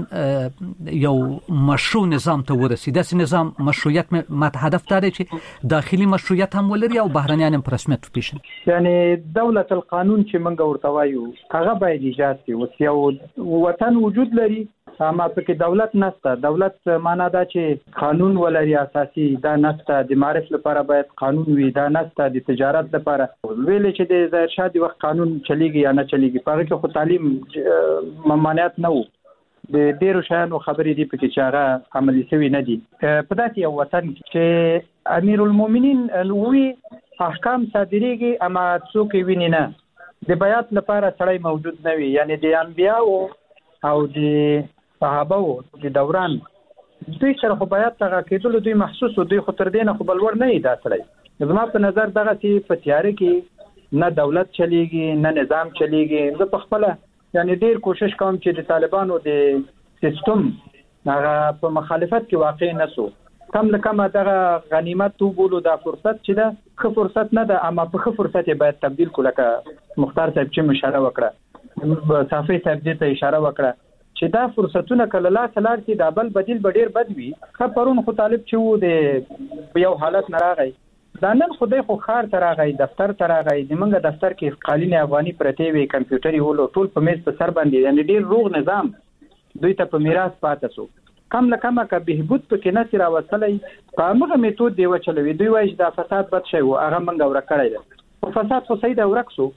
یو مشروع نظام ته ورسي داسې نظام مشروعیت مت هدف داري چې داخلي مشروعیت هم ولري او بهرنیان هم په رسمیت وپیژني. یعنی دولت القانون چې موږ ورته وایو هغه باید ایجاد شي. اوس یو وطن وجود لري اما پکې دولت نشته. دولت معنا دا چې قانون ولري اساسي دا نشته. د معرفت لپاره باید قانون وي دا نشته. د تجارت لپاره ویل چې د ظاهر شاه د وخت قانون چلیږي یا نه چلیږي په هغه کې خو تعلیم ممانعت نه وو. د ډیرو شیانو خبرې دي پکې چې هغه عملي شوي نه دي. په داسې یو وطن چې امیر المؤمنین وی احکام صادریږي اما څوک یې ویني نه. د بیعت لپاره سړی موجود نه وي یعنی د انبیاء او د صحابه د دوران دوی سره خو بیعت هغه کېدل دوی محسوس او دوی خو تر دې نه خو بل ور نه دا سړی. زما په نظر دغه چې په تیاره کې نه دولت چلیږي نه نظام چلیږي. زه په خپل یعنی ډیر کوشش کوم چې د طالبانو د سیستم هغه په مخالفت کې واقع نه سو کم لکه دغه غنیمت وګولو دا فرصت چې دا ښه فرصت نه ده اما په ښه فرصت باید تبدیل کړو. لکه مختار صاحب چې اشاره وکړه صافي صاحب دې ته اشاره وکړه چې دا فرصتونه کله لا سلار چې دا بل بدیل به ډیر بد وي. خو پرون خو طالب چې وو د یو حالت نه راغی دا نن خدای خو خار تر راغی دفتر تر راغی د منګه دفتر کې قالین افغاني پرته وي کمپیوټري ولو ټول په میز په سر باندې یعنی ډیر روغ نظام دوی ته په میراث پاتې شو. کم لکه کا بهبود پکې نه سره وصلې په هغه میتود دی وچلوي. دوی وایي دا فساد بد شي او هغه منګه ور کړی ده. په فساد خو سید ورکسو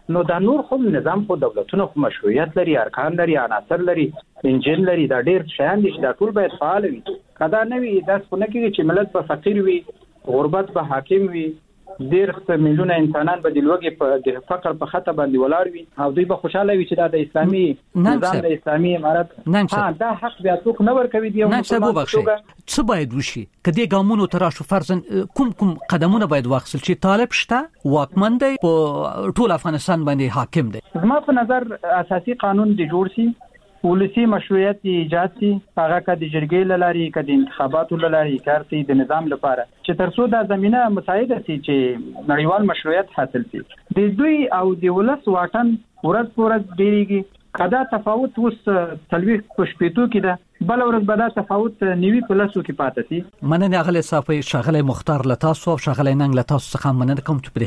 نو دا نور خو نظام خو دولتونه خو مشروعیت لري، ارکان لري، عناصر لري، انجن لري، دا ډیر شیان دي چې دا ټول باید فعال وي. کدا نه وي دا څنګه کېږي چې ملت په فقیر وي، غربت به حاکم وي، ډیر میلیونه انسانان به د لوږې په د فقر په خطه باندې ولاړ وي او دوی به خوشاله وي چې دا د اسلامي نظام د اسلامي امارت ها دا حق بیا څوک نه ورکوي دی. نه څه وبخښي څه باید وشي کدی ګامونو تراشو فرضاً کوم کوم قدمونه باید واخیستل چې طالب شته واکمن دی په ټول افغانستان باندې حاکم دی؟ زما په نظر اساسي قانون دی جوړ شي، ولسی مشروعیت ایجاد شي، هغه کدي جرګې لاري کدي انتخاباتو لاري کارتي د نظام لپاره چې ترڅو دا زمينه مساعده شي چې نړیوال مشروعیت حاصل شي. د دوی او د ولس واټن ورځ په ورځ ډیریږي. کدا تفاوت وس تلويخ پښپېتو کې ده، بل ورځ به دا تفاوت نیوي په لاسو کې پاتې شي. مننه غلې صافي شغله مختار لتاسو او شغله ننګ لتاسو څخه مننه کوم چې